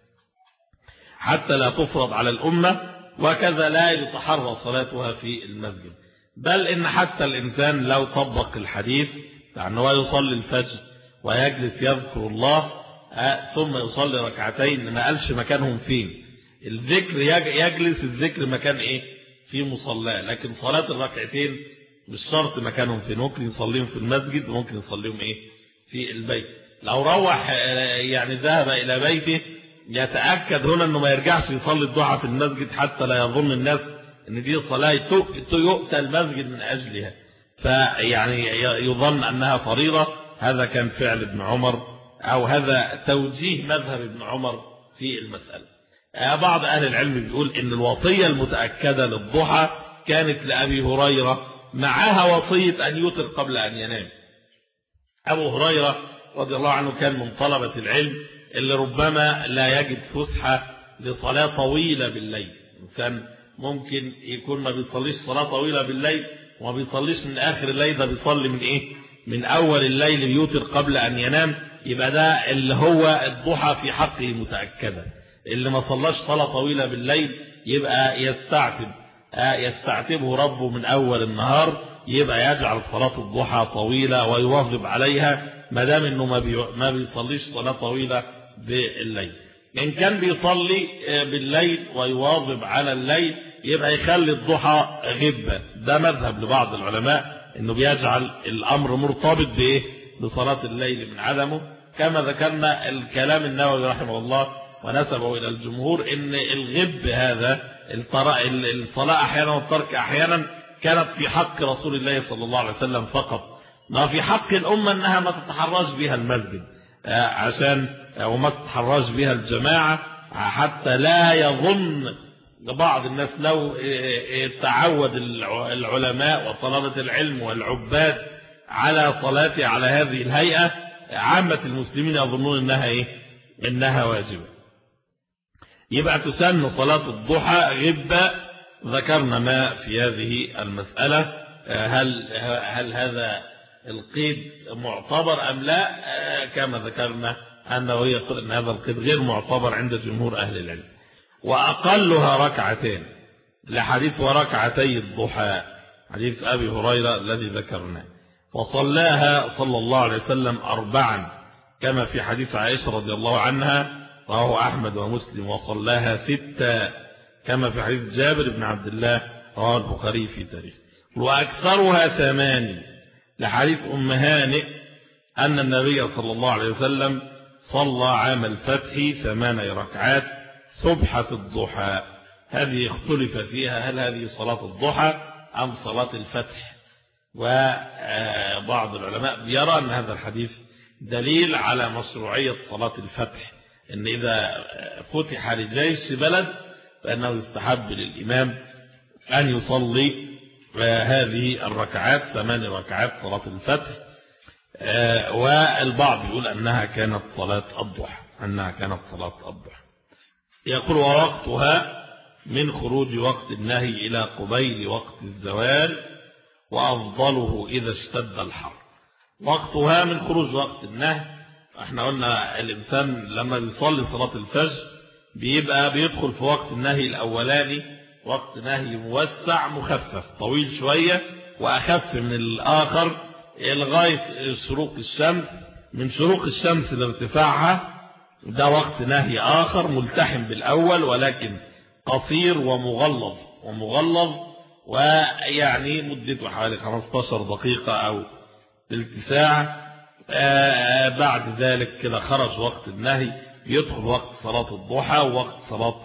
A: حتى لا تفرض على الأمة، وكذا لا يتحرى صلاتها في المسجد. بل إن حتى الإنسان لو طبق الحديث أنه يصلي الفجر ويجلس يذكر الله ثم يصلي ركعتين، ما قالش مكانهم فين الذكر، يجلس الذكر مكان إيه في مصلاه، لكن صلاة الركعتين مش شرط مكانهم فين، ممكن يصليهم في المسجد وممكن يصليهم إيه في البيت. لو روح يعني ذهب إلى بيته يتأكد هنا أنه ما يرجعش يصلي الضحى في المسجد حتى لا يظن الناس أن دي صلاة يؤتى المسجد من أجلها، فيعني يظن أنها فريضة. هذا كان فعل ابن عمر، أو هذا توجيه مذهب ابن عمر في المسألة. بعض أهل العلم بيقول أن الوصية المتأكدة للضحى كانت لأبي هريرة، معها وصية أن يوتر قبل أن ينام. أبو هريرة رضي الله عنه كان من طلبة العلم اللي ربما لا يجد فسحة لصلاة طويلة بالليل، كان ممكن يكون ما بيصليش صلاة طويلة بالليل وما بيصليش من آخر الليل، ده بيصلي من إيه من أول الليل يوتر قبل أن ينام. يبقى ده اللي هو الضحى في حقه متأكدة. اللي ما صلاش صلاة طويلة بالليل يبقى يستعتبه ربه من أول النهار، يبقى يجعل صلاة الضحى طويلة ويواظب عليها ما دام انه ما بيصليش صلاة طويلة بالليل. إن كان بيصلي بالليل ويواظب على الليل يبقى يخلي الضحى غبة. ده مذهب لبعض العلماء انه بيجعل الامر مرتبط بايه بصلاة الليل من عدمه، كما ذكرنا الكلام النووي رحمه الله ونسبه الى الجمهور ان الغب هذا الصلاة احيانا والترك احيانا كانت في حق رسول الله صلى الله عليه وسلم فقط، ما في حق الأمة أنها ما تتحرج بها المسجد عشان وما تتحرج بها الجماعة، حتى لا يظن بعض الناس لو تعود العلماء وطلبة العلم والعباد على صلاة على هذه الهيئة، عامة المسلمين يظنون إنها واجبة. يبقى تسن صلاة الضحى غبة. ذكرنا ما في هذه المسألة، هل هذا القيد معتبر أم لا؟ كما ذكرنا أنه يقول أن هذا القيد غير معتبر عند جمهور أهل العلم. وأقلها ركعتين لحديث وركعتي الضحى، حديث أبي هريرة الذي ذكرناه، وصلاها صلى الله عليه وسلم 4 كما في حديث عائشة رضي الله عنها رواه أحمد ومسلم، وصلاها 6 كما في حديث جابر بن عبد الله رواه البخاري في تاريخ، وأكثرها 8 لحديث أم هانئ أن النبي صلى الله عليه وسلم صلى عام الفتح 8 ركعات سبحة الضحى. هذه اختلف فيها هل هذه صلاة الضحى أم صلاة الفتح، وبعض العلماء يرى أن هذا الحديث دليل على مشروعية صلاة الفتح، أن إذا فتح لجيش بلد فإنه يستحب للإمام أن يصلي هذه الركعات 8 ركعات صلاة الفتح. والبعض يقول أنها كانت صلاة الضحى. يقول ووقتها من خروج وقت النهي إلى قبيل وقت الزوال، وأفضله إذا اشتد الحر. وقتها من خروج وقت النهي، احنا قلنا الإنسان لما بيصلي صلاة الفجر بيبقى بيدخل في وقت النهي الأولاني وقت نهي موسع مخفف طويل شوية وأخف من الآخر لغاية شروق الشمس. من شروق الشمس لارتفاعها ده وقت نهي آخر ملتحم بالأول ولكن قصير ومغلظ ويعني مدته حوالي 15 دقيقة أو تلت ساعة. بعد ذلك كده خرج وقت النهي، يدخل وقت صلاة الضحى ووقت صلاة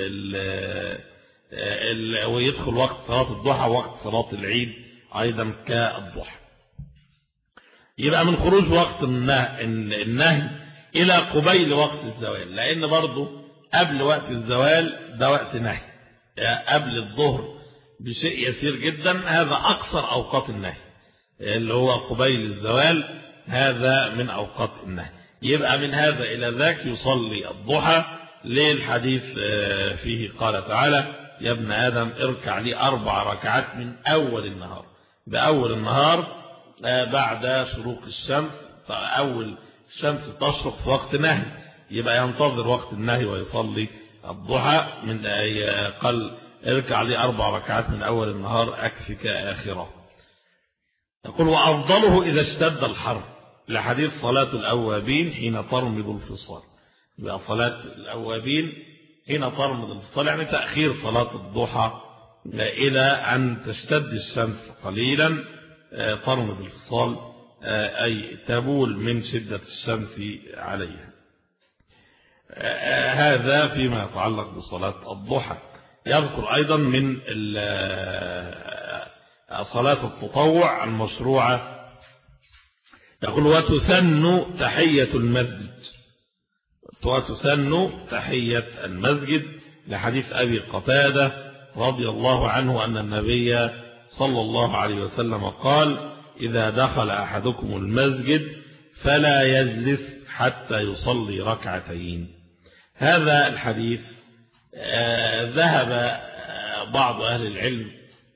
A: ويدخل وقت صلاة الضحى ووقت صلاة العيد أيضا كالضحى. يبقى من خروج وقت النهي إلى قبيل وقت الزوال، لأن برضو قبل وقت الزوال ده وقت نهي، قبل الظهر بشيء يسير جدا هذا أقصر أوقات النهي اللي هو قبيل الزوال، هذا من أوقات النهي. يبقى من هذا إلى ذاك يصلي الضحى للحديث فيه قال تعالى يا ابن آدم اركع لي 4 ركعات من أول النهار. بأول النهار بعد شروق الشمس، أول الشمس تشرق في وقت نهي يبقى ينتظر وقت النهي ويصلي الضحى. من قال اركع لي 4 ركعات من أول النهار أكفك آخرة. يقول وأفضله إذا اشتد الحر لحديث صلاة الأوابين حين ترمض الفصال. يبقى صلاة الأوابين حين ترمض الفصال يعني تأخير صلاة الضحى إلى أن تشتد الشمس قليلا، ترمض الفصال أي تبول من شدة الشمس عليها. هذا فيما يتعلق بصلاة الضحى. يذكر أيضا من صلاة التطوع المشروعة، يقول وتسن تحية المسجد، وتسن تحية المسجد لحديث أبي قتادة رضي الله عنه أن النبي صلى الله عليه وسلم قال إذا دخل أحدكم المسجد فلا يجلس حتى يصلي ركعتين. هذا الحديث ذهب بعض أهل العلم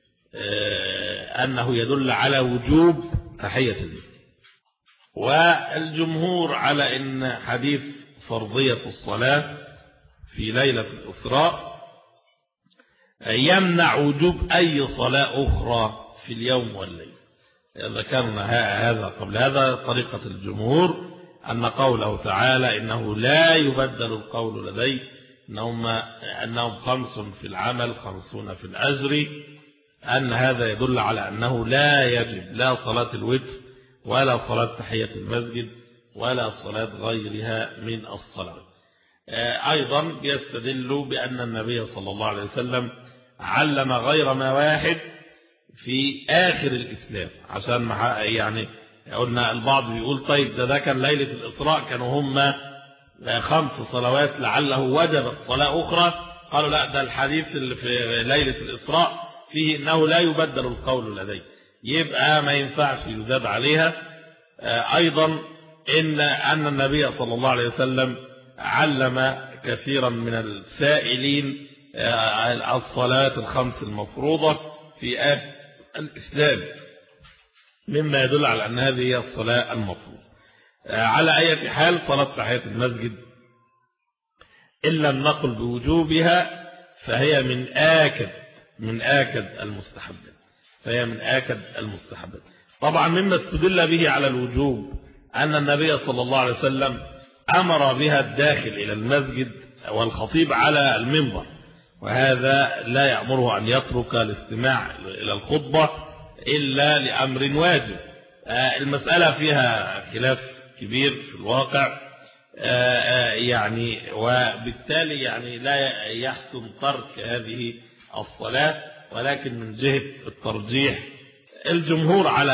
A: أنه يدل على وجوب تحية المسجد، والجمهور على أن حديث فرضية الصلاة في ليلة الإسراء يمنع وجوب أي صلاة أخرى في اليوم والليل. ذكرنا هذا قبل هذا طريقة الجمهور أن قوله تعالى إنه لا يبدل القول لدي أنهم 5 في العمل 50 في الأجر، أن هذا يدل على أنه لا يجب لا صلاة الوتر ولا صلاة تحية المسجد ولا صلاة غيرها من الصلاة. أيضا يستدل بأن النبي صلى الله عليه وسلم علم غير ما واحد في آخر الإسلام، عشان يعني قلنا البعض بيقول طيب ده كان ليلة الإسراء كانوا هم 5 صلوات لعله وجبت صلاة أخرى، قالوا لا ده الحديث اللي في ليلة الإسراء فيه إنه لا يبدل القول لدي، يبقى ما ينفعش يزاد عليها. أيضا أن النبي صلى الله عليه وسلم علم كثيرا من السائلين الصلاة 5 المفروضة في آخر الإسلام، مما يدل على أن هذه هي الصلاة المفروضة. على أي حال صلاة تحية المسجد إن لم نقل بوجوبها فهي من آكد المستحبات، طبعا مما استدل به على الوجوب أن النبي صلى الله عليه وسلم أمر بها الداخل إلى المسجد والخطيب على المنبر، وهذا لا يأمره أن يترك الاستماع إلى الخطبة إلا لأمر واجب. المسألة فيها خلاف كبير في الواقع، يعني وبالتالي يعني لا يحسن ترك هذه الصلاة، ولكن من جهة الترجيح الجمهور على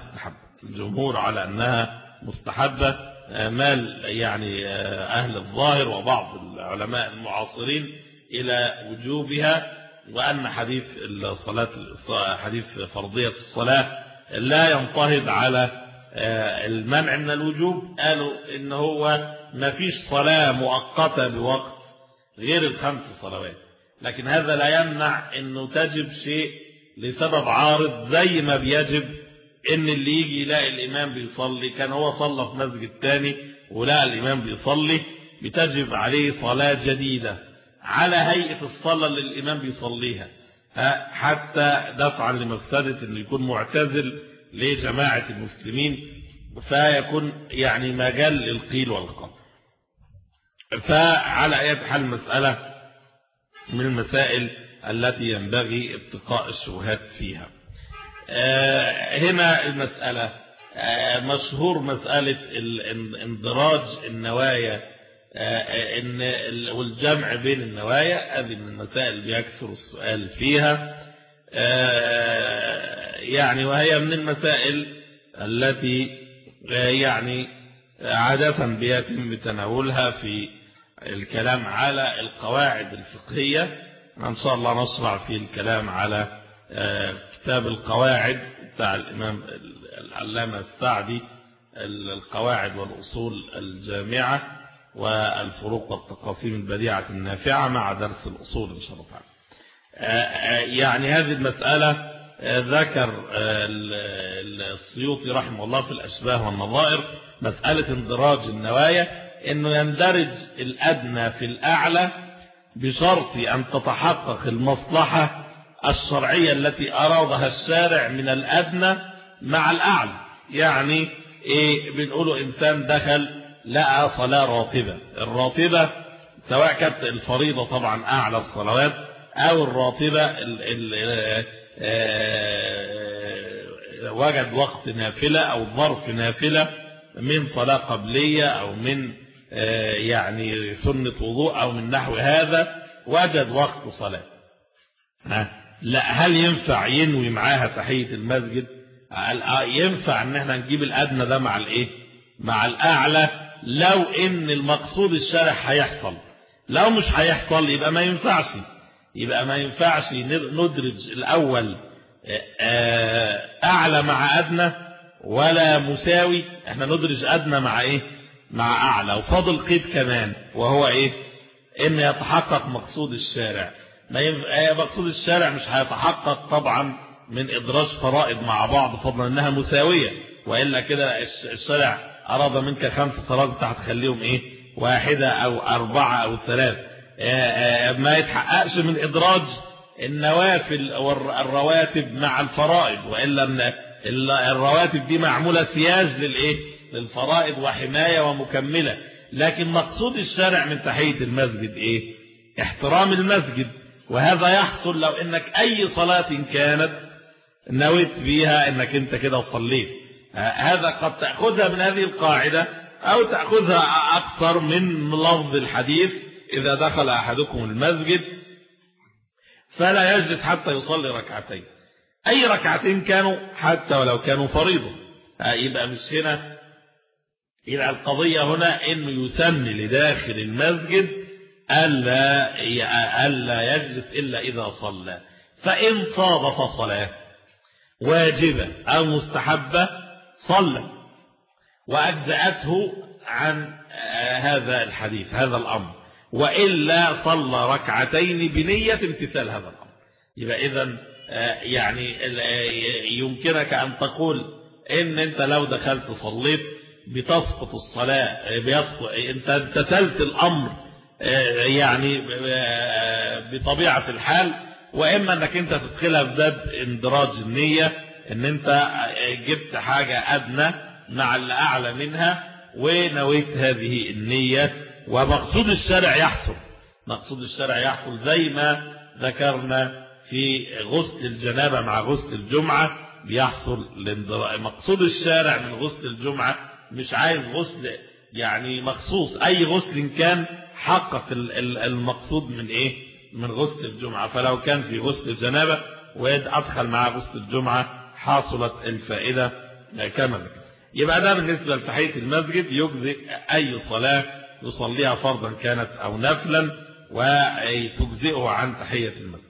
A: أنها مستحبة، مال يعني أهل الظاهر وبعض العلماء المعاصرين إلى وجوبها، وأن حديث فرضية الصلاة لا ينطهد على المنع من الوجوب. قالوا إن هو ما فيش صلاة مؤقتة بوقت غير ال5 صلوات، لكن هذا لا يمنع أنه تجب شيء لسبب عارض، زي ما بيجب ان اللي يجي يلاقي الامام بيصلي، كان هو صلى في مسجد تاني ولقى الامام بيصلي، بتجب عليه صلاة جديدة على هيئة الصلاة اللي الإمام بيصليها، حتى دفعا لمفسدة أنه يكون معتزل لجماعة المسلمين فيكون يعني مجال للقيل والقال. فعلى أي حال المسألة من المسائل التي ينبغي اتقاء الشبهات فيها. هنا المسألة مشهور مسألة اندراج النوايا والجمع بين النوايا، هذه من المسائل اللي بيكثر السؤال فيها، يعني وهي من المسائل التي يعني عادة بيتم تناولها في الكلام على القواعد الفقهية. إن شاء الله نشرع في الكلام على كتاب القواعد بتاع الإمام العلامة السعدي، القواعد والأصول الجامعة والفروق والتقاسيم البديعة النافعة مع درس الأصول إن شاء الله تعالى. يعني هذه المسألة ذكر السيوطي رحمه الله في الأشباه والنظائر مسألة اندراج النوايا، إنه يندرج الأدنى في الأعلى بشرط أن تتحقق المصلحة الشرعية التي أرادها الشارع من الأدنى مع الأعلى. يعني إيه؟ بنقوله إنسان دخل لقى صلاة راتبة، الراتبة سواء كانت الفريضة طبعا أعلى الصلوات أو الراتبة وجد وقت نافلة أو ظرف نافلة من صلاة قبلية أو من يعني سنة وضوء أو من نحو هذا، وجد وقت صلاة، لا هل ينفع ينوي معاها تحية المسجد؟ ينفع ان احنا نجيب الأدنى ده مع الايه؟ مع الأعلى لو ان المقصود الشارع هيحصل. لو مش هيحصل يبقى ما ينفعش، ندرج الأول أعلى مع أدنى ولا مساوي، احنا ندرج أدنى مع ايه؟ مع أعلى. وفضل قيد كمان وهو ايه؟ ان يتحقق مقصود الشارع. مقصود الشارع مش هيتحقق طبعا من إدراج فرائض مع بعض فضلا انها مساوية، وإلا كده الشارع أراد منك 5 صلوات انت هتخليهم ايه؟ 1 أو 4 أو 3. ما يتحققش من إدراج النوافل والرواتب مع الفرائض، وإلا الرواتب دي معمولة سياج للإيه؟ للفرائض وحماية ومكملة. لكن مقصود الشارع من تحية المسجد إيه؟ احترام المسجد، وهذا يحصل لو إنك أي صلاة كانت نويت فيها إنك أنت كده صليت. هذا قد تأخذها من هذه القاعدة أو تأخذها أكثر من لفظ الحديث: إذا دخل أحدكم المسجد فلا يجلس حتى يصلي ركعتين. أي ركعتين كانوا حتى ولو كانوا فريضة. يبقى مش هنا، يبقى القضية هنا إنه يسن لداخل المسجد ألا يجلس إلا إذا صلى. فإن صادف صلاة واجبة أو مستحبة صلى وأجزأته عن هذا الحديث هذا الأمر، وإلا صلى ركعتين بنية امتثال هذا الأمر. يبقى إذن يعني يمكنك أن تقول إن أنت لو دخلت صليت بتسقط الصلاة، أنت امتثلت الأمر يعني بطبيعة الحال، وإما أنك أنت تدخلها بباب اندراج النية، أن أنت جبت حاجة أدنى مع اللي أعلى منها ونويت هذه النية، ومقصود الشرع يحصل. مقصود الشرع يحصل زي ما ذكرنا في غسل الجنابة مع غسل الجمعة بيحصل مقصود الشارع من غسل الجمعة. مش عايز غسل يعني مخصوص، أي غسل كان حقق المقصود من إيه؟ من غسل الجمعة. فلو كان في غسل الجنابة وأدخل مع غسل الجمعة حاصلت الفائدة كما. يبقى ده بالنسبة لتحية المسجد، يجزئ أي صلاة يصليها فرضا كانت أو نفلا وتجزئه عن تحية المسجد.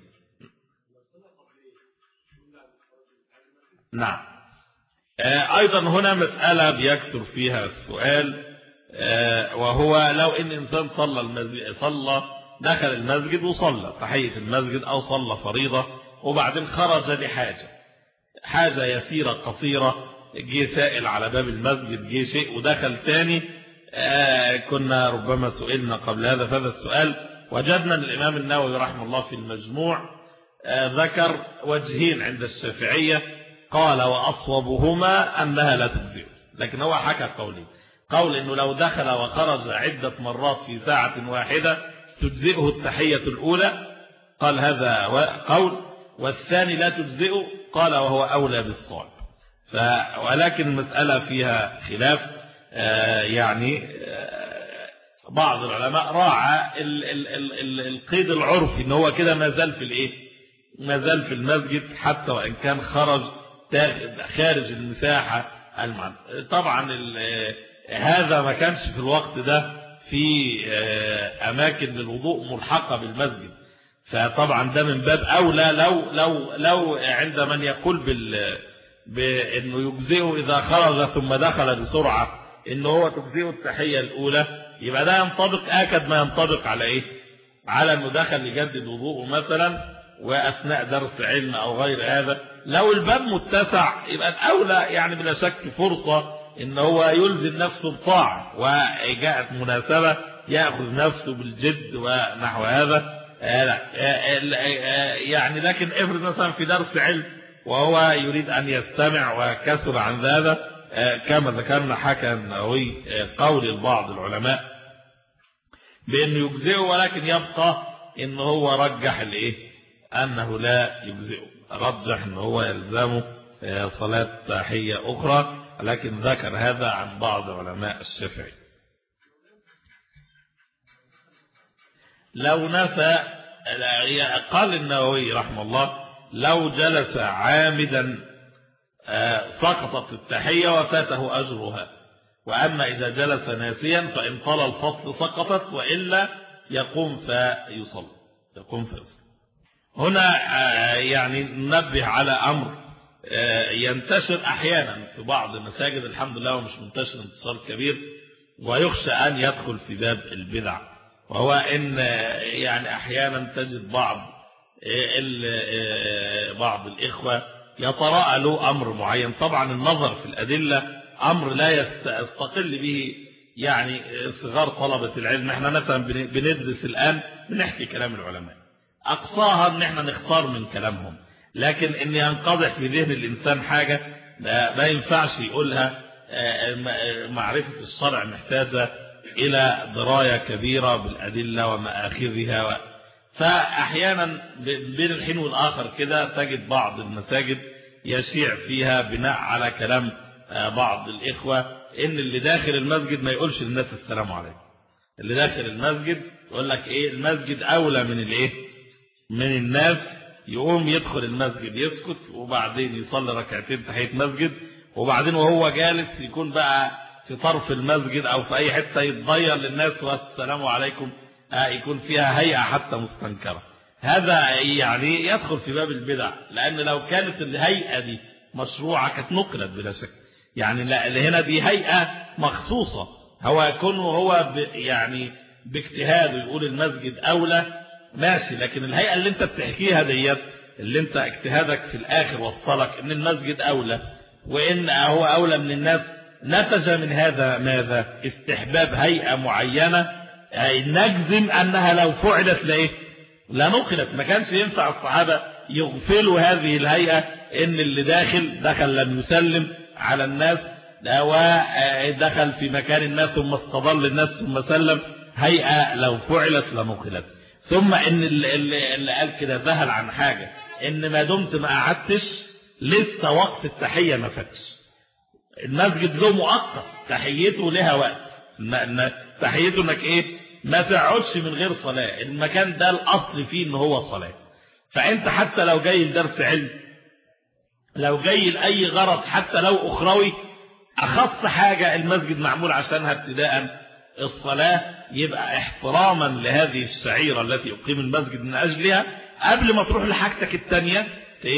A: نعم. أيضا هنا مسألة بيكثر فيها السؤال، وهو لو إن إنسان صلى دخل المسجد وصلى تحية المسجد أو صلى فريضة وبعدين خرج لحاجة يسيرة قصيرة، جه سائل على باب المسجد، جه شيء ودخل تاني. كنا ربما سئلنا قبل هذا فهذا السؤال وجدنا الإمام النووي رحمه الله في المجموع ذكر وجهين عند الشافعية، قال وأصوبهما أنها لا تجزئ، لكن هو حكى قولين، قول إنه لو دخل وخرج عدة مرات في ساعة واحدة تجزئه التحية الأولى، قال هذا قول، والثاني لا تجزئه، قال وهو أولى بالصواب. ولكن المسألة فيها خلاف، يعني بعض العلماء راعى القيد العرفي ان هو كده ما زال في الايه، ما زال في المسجد حتى وان كان خارج المساحه المعنى. طبعا هذا ما كانش في الوقت ده في اماكن للوضوء ملحقه بالمسجد، فطبعا ده من باب اولى لو عند من يقول بانه يجزئه اذا خرج ثم دخل بسرعه ان هو تجزئه التحيه الاولى، يبقى ده ينطبق اكد ما ينطبق على ايه، على انه دخل يجدد وضوءه مثلا واثناء درس علم او غير هذا. لو الباب متسع يبقى الاولى يعني بلا شك فرصه ان هو يلزم نفسه بطاعه، وجاءت مناسبه ياخذ نفسه بالجد ونحو هذا. يعني لكن افرض مثلا في درس علم وهو يريد ان يستمع وكسر عن هذا، كما ذكرنا حكى النووي قول البعض العلماء بأنه يجزئه، ولكن يبقى إنه هو رجح الإيه، أنه لا يجزئه، رجح إنه هو يلزمه صلاة تحية أخرى، لكن ذكر هذا عن بعض علماء الشافعي. لو نسى، قال النووي رحمه الله لو جلس عامدا سقطت التحية وفاته أجرها، وأما إذا جلس ناسيا فإن طال الفصل سقطت، وإلا يقوم فيصلي. هنا يعني ننبه على أمر ينتشر أحيانا في بعض المساجد، الحمد لله ومش منتشر انتشار كبير، ويخشى أن يدخل في باب البدع، وهو إن يعني أحيانا تجد بعض الإخوة يتراءى له أمر معين. طبعا النظر في الأدلة أمر لا يستقل به يعني صغار طلبة العلم. احنا مثلا بندرس الآن بنحكي كلام العلماء، أقصاها ان احنا نختار من كلامهم، لكن ان ينقضح في ذهن الإنسان حاجة ما ينفعش يقولها. معرفة الشرع محتاجة إلى دراية كبيرة بالأدلة ومآخذها، فأحيانا بين الحين والآخر كده تجد بعض المساجد يشيع فيها بناء على كلام بعض الإخوة إن اللي داخل المسجد ما يقولش للناس السلام عليكم. اللي داخل المسجد يقول لك إيه، المسجد أولى من الإيه، من الناس، يقوم يدخل المسجد يسكت وبعدين يصلي ركعتين تحية مسجد، وبعدين وهو جالس يكون بقى في طرف المسجد أو في أي حتة يتضير للناس والسلام عليكم، يكون فيها هيئة حتى مستنكرة. هذا يعني يدخل في باب البدع، لأن لو كانت الهيئة دي مشروعة كانت نقلت بلا شك. يعني لا، اللي هنا دي هيئة مخصوصة، هو يكون هو يعني باجتهاده يقول المسجد أولى ماشي، لكن الهيئة اللي انت بتحكيها ديت اللي انت اجتهادك في الآخر وصلك ان المسجد أولى وإن هو أولى من الناس، نتج من هذا ماذا؟ استحباب هيئة معينة نجزم أنها لو فعلت لا نقلت. ما كانش ينفع الصحابة يغفلوا هذه الهيئة إن اللي دخل لم يسلم على الناس ودخل في مكان الناس ثم استضل الناس ثم سلم، هيئة لو فعلت لنقلت. ثم إن اللي قال كده ذهل عن حاجة، إن ما دمت ما قعدتش لسه وقت التحية ما فاتش. المسجد له مؤقت، تحيته لها وقت، تحيته انك ايه، ما تقعدش من غير صلاة. المكان ده الاصل فيه ان هو صلاة. فانت حتى لو جاي لدرس علم، لو جاي لأي غرض حتى لو اخروي، اخص حاجة المسجد معمول عشانها ابتداء الصلاة، يبقى احتراما لهذه الشعيرة التي يقيم المسجد من اجلها، قبل ما تروح لحاجتك التانية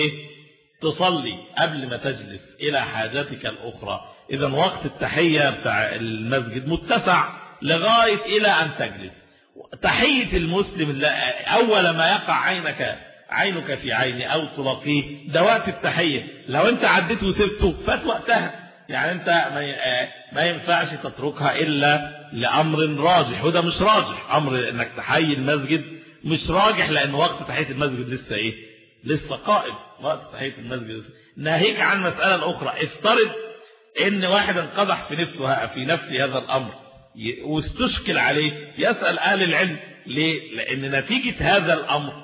A: تصلي قبل ما تجلس إلى حاجتك الأخرى. إذا وقت التحية بتاع المسجد متسع لغاية إلى أن تجلس. تحية المسلم أول ما يقع عينك في عيني أو تلاقيه، ده وقت التحية. لو أنت عديت وسبته فات وقتها. يعني أنت ما ينفعش تتركها إلا لأمر راجح، وده مش راجح. أمر إنك تحيي المسجد مش راجح، لأن وقت تحية المسجد لسه لسه قائم. وقت تحية المسجد ناهيك عن مسألة أخرى. افترض إن واحد انقدح في نفسه هذا الأمر واستشكل عليه، يسأل أهل العلم. ليه؟ لأن نتيجة هذا الأمر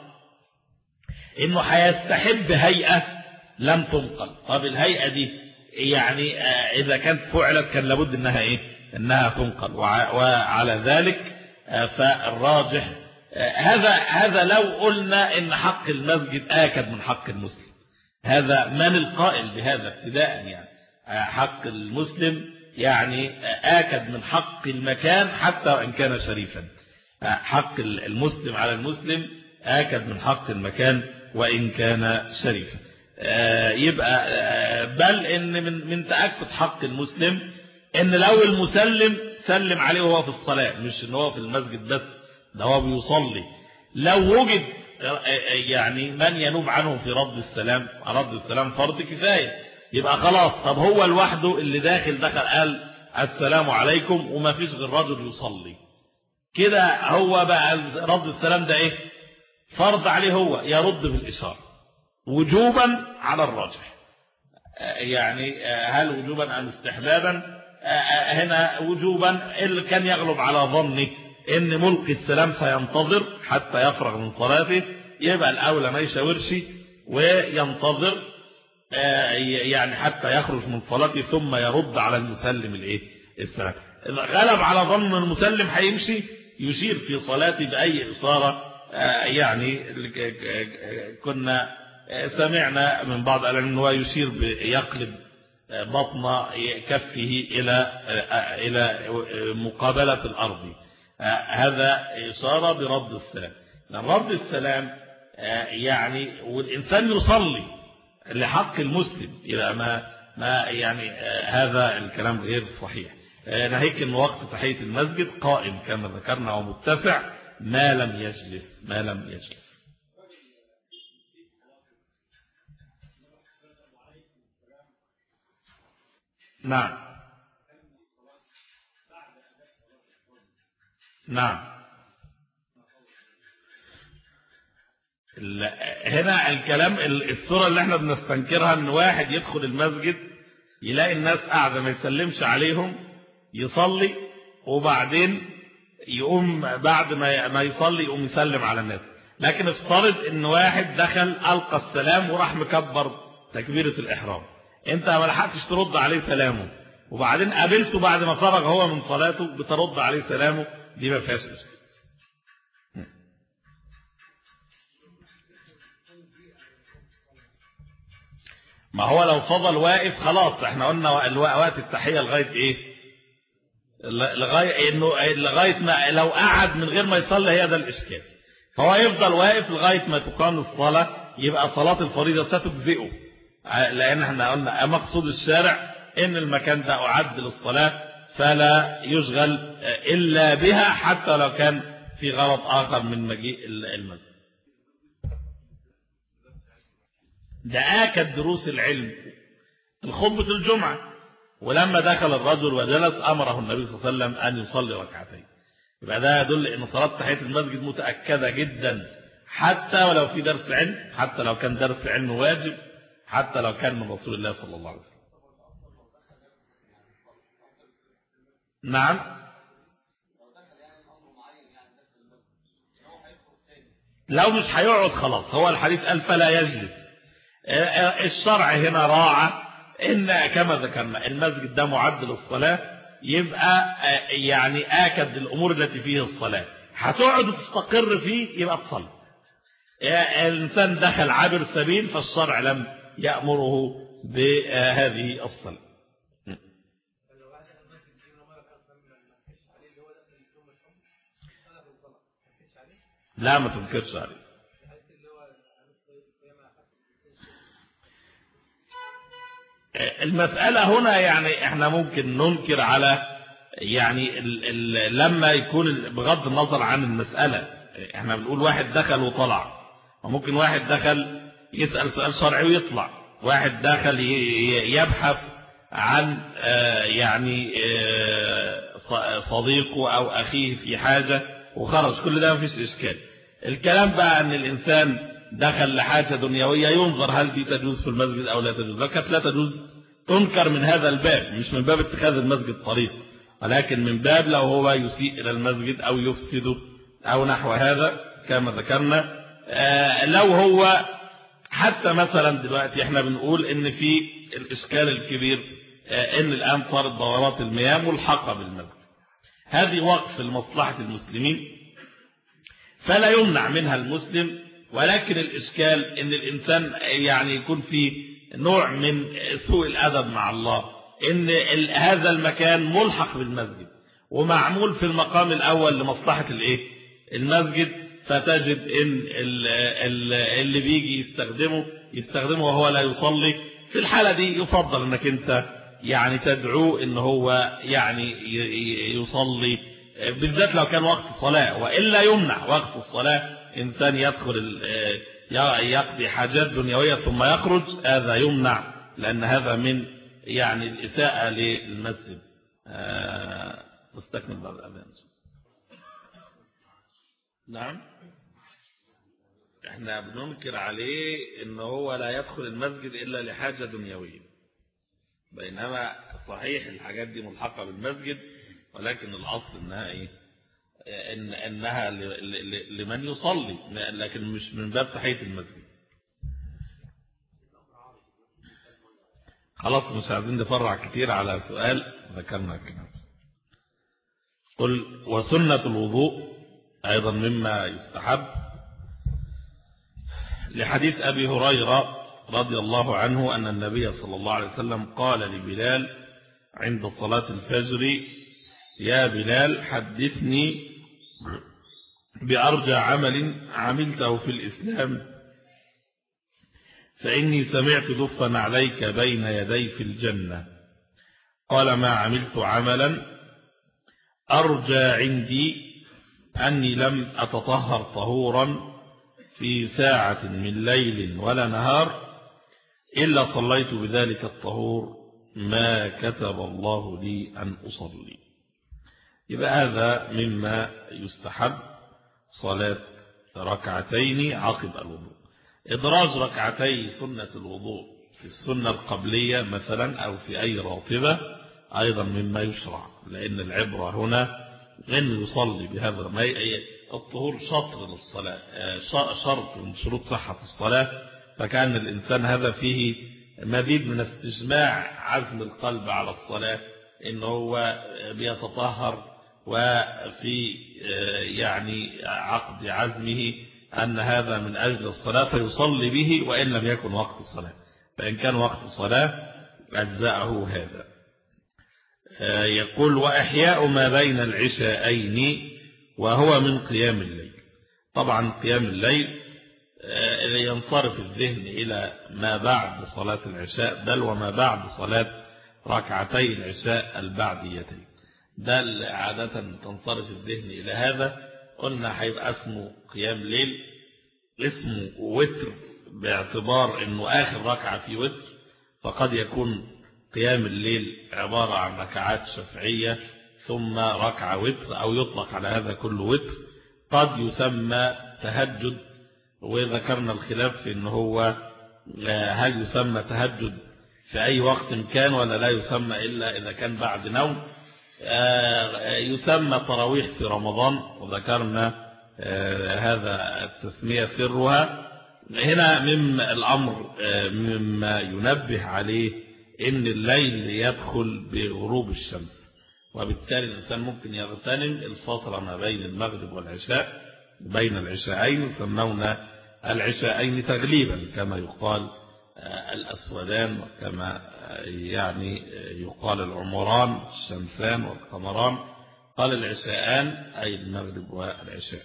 A: إنه هيستحب هيئة لم تنقل. طب الهيئة دي يعني إذا كانت فعلت كان لابد إنها تنقل. وعلى ذلك فالراجح هذا لو قلنا إن حق المسجد آكد من حق المسلم. هذا من القائل بهذا ابتداء؟ يعني حق المسلم يعني آكد من حق المكان حتى وإن كان شريفا. حق المسلم على المسلم آكد من حق المكان وإن كان شريفا. يبقى بل إن من تأكد حق المسلم إن لو المسلم سلم عليه وهو في الصلاة، مش إن هو في المسجد بس، ده هو بيصلي، لو وجد يعني من ينوب عنه في رد السلام فرض كفاية، يبقى خلاص. طب هو لوحده اللي دخل قال السلام عليكم وما فيش غير رجل يصلي كده، هو بقى رد السلام ده فرض عليه، هو يرد بالإشارة وجوبا على الراجح. يعني هل وجوبا أم استحبابا؟ هنا وجوبا. اللي كان يغلب على ظني ان ملقي السلام سينتظر حتى يفرغ من صلاته، يبقى الأولى ما يشاورش وينتظر يعني حتى يخرج من صلاته ثم يرد على المسلم السلام. غلب على ظن المسلم هيمشي، يشير في صلاته بأي إشارة. يعني كنا سمعنا من بعض العلماء أنه يشير يقلب بطن كفه إلى مقابلة الأرض. هذا إشارة برد السلام. رد السلام يعني والإنسان يصلي لحق المسلم، إذا ما يعني هذا الكلام غير صحيح. ناهيك أن وقت تحية المسجد قائم كما ذكرنا ومتسع ما لم يجلس. نعم. هنا الكلام الصورة اللي احنا بنستنكرها ان واحد يدخل المسجد يلاقي الناس قاعدة ما يسلمش عليهم، يصلي وبعدين يقوم بعد ما يصلي يقوم يسلم على الناس. لكن افترض ان واحد دخل ألقى السلام وراح مكبر تكبيرة الإحرام، انت ما لحقتش ترد عليه سلامه، وبعدين قابلته بعد ما فرغ هو من صلاته بترد عليه سلامه، دي ما فيهاش اسم. ما هو لو فضل واقف خلاص، احنا قلنا وقت التحية لغاية ما لو قعد من غير ما يصلي هي ده الإشكال. فهو يفضل واقف لغاية ما تقام الصلاة، يبقى صلاة الفريضة ستجزئه، لأن احنا قلنا مقصود الشارع ان المكان ده أعد للصلاة فلا يشغل إلا بها حتى لو كان في غرض آخر من مجيء المسجد. ده آكد دروس العلم الخطبة الجمعة، ولما دخل الرجل وجلس أمره النبي صلى الله عليه وسلم أن يصلي ركعتين. يبقى ده يدل أن صلاة تحية المسجد متأكدة جدا، حتى ولو في درس علم، حتى لو كان درس علم واجب، حتى لو كان من رسول الله صلى الله عليه وسلم. نعم. لو مش هيقعد خلاص، هو الحديث قال فلا يجلس. الشرع هنا راعى ان كما ذكرنا المسجد ده معد للصلاة، يبقى يعني آكد الأمور التي فيه الصلاة، هتقعد وتستقر فيه يبقى تصلي. الإنسان دخل عابر سبيل فالشرع لم يأمره بهذه الصلاة. لا ما تنكرش عليه. المسألة هنا يعني احنا ممكن ننكر على يعني لما يكون بغض النظر عن المسألة، احنا بنقول واحد دخل وطلع، وممكن واحد دخل يسأل سؤال شرعي ويطلع، واحد دخل يبحث عن يعني صديقه أو أخيه في حاجة وخرج، كل ده مفيش إشكال. الكلام بقى أن الإنسان دخل لحاجة دنيوية ينظر هل دي تجوز في المسجد أو لا تجوز. لو كانت لا تجوز تنكر من هذا الباب، مش من باب اتخاذ المسجد طريق، ولكن من باب لو هو يسيء إلى المسجد أو يفسده أو نحو هذا كما ذكرنا. لو هو حتى مثلا دلوقتي احنا بنقول ان في الإشكال الكبير ان الآن صارت دورات المياه ملحقة بالمسجد، هذه وقف لمصلحة المسلمين فلا يمنع منها المسلم، ولكن الإشكال ان الإنسان يعني يكون في نوع من سوء الأدب مع الله، ان هذا المكان ملحق بالمسجد ومعمول في المقام الأول لمصلحة المسجد، فتجد ان اللي بيجي يستخدمه وهو لا يصلي. في الحالة دي يفضل انك انت يعني تدعوه ان هو يعني يصلي، بالذات لو كان وقت الصلاة، وإلا يمنع وقت الصلاة إنسان يدخل يقضي حاجات دنيوية ثم يخرج، هذا يمنع لأن هذا من يعني الإساءة للمسجد. نستكمل بعد الأذان. نعم، احنا بننكر عليه ان هو لا يدخل المسجد الا لحاجة دنيوية، بينما صحيح الحاجات دي ملحقة بالمسجد، ولكن الاصل انها انها لمن يصلي، لكن مش من باب تحية المسجد. خلاص مش عايزين نفرع كتير على سؤال ذكرنا كده. قل وسنة الوضوء أيضا مما يستحب، لحديث أبي هريرة رضي الله عنه أن النبي صلى الله عليه وسلم قال لبلال عند صلاة الفجر: يا بلال حدثني بأرجى عمل عملته في الإسلام، فإني سمعت دفا عليك بين يدي في الجنة. قال: ما عملت عملا أرجى عندي أني لم أتطهر طهورا في ساعة من ليل ولا نهار إلا صليت بذلك الطهور ما كتب الله لي أن أصلي. يبقى هذا مما يستحب، صلاة ركعتين عقب الوضوء. إدراج ركعتي سنة الوضوء في السنة القبلية مثلا أو في أي راتبة أيضا مما يشرع، لأن العبرة هنا أن يصلي بهذا. الطهور شطر للصلاة، شرط من شروط صحة الصلاة، فكان الإنسان هذا فيه مزيد من استجماع عزم القلب على الصلاة، إنه هو بيتطهر وفي يعني عقد عزمه أن هذا من أجل الصلاة فيصلي به وإن لم يكن وقت الصلاة، فإن كان وقت الصلاة أجزأه هذا. يقول: وإحياء ما بين العشاءين وهو من قيام الليل. طبعا قيام الليل ينصرف الذهن إلى ما بعد صلاة العشاء، بل وما بعد صلاة ركعتي العشاء البعديتين، ده اللي عادة تنصرف الذهن إلى هذا. قلنا هيبقى اسمه قيام ليل، اسمه وتر باعتبار أنه آخر ركعة في وتر، فقد يكون قيام الليل عبارة عن ركعات شفعية ثم ركعة وتر، أو يطلق على هذا كله وتر. قد يسمى تهجد، وذكرنا الخلاف في أنه هو هل يسمى تهجد في أي وقت كان ولا لا يسمى إلا إذا كان بعد نوم. يسمى تراويح في رمضان، وذكرنا هذا التسمية سرها. هنا مما الأمر مما ينبه عليه إن الليل يدخل بغروب الشمس، وبالتالي الإنسان ممكن يغتنم الفترة ما بين المغرب والعشاء، بين العشاءين يسمون العشاءين تغليبا كما يقال الأسودان، وكما يعني يقال العمران الشمسان والقمران. قال العشاءان أي المغرب والعشاء.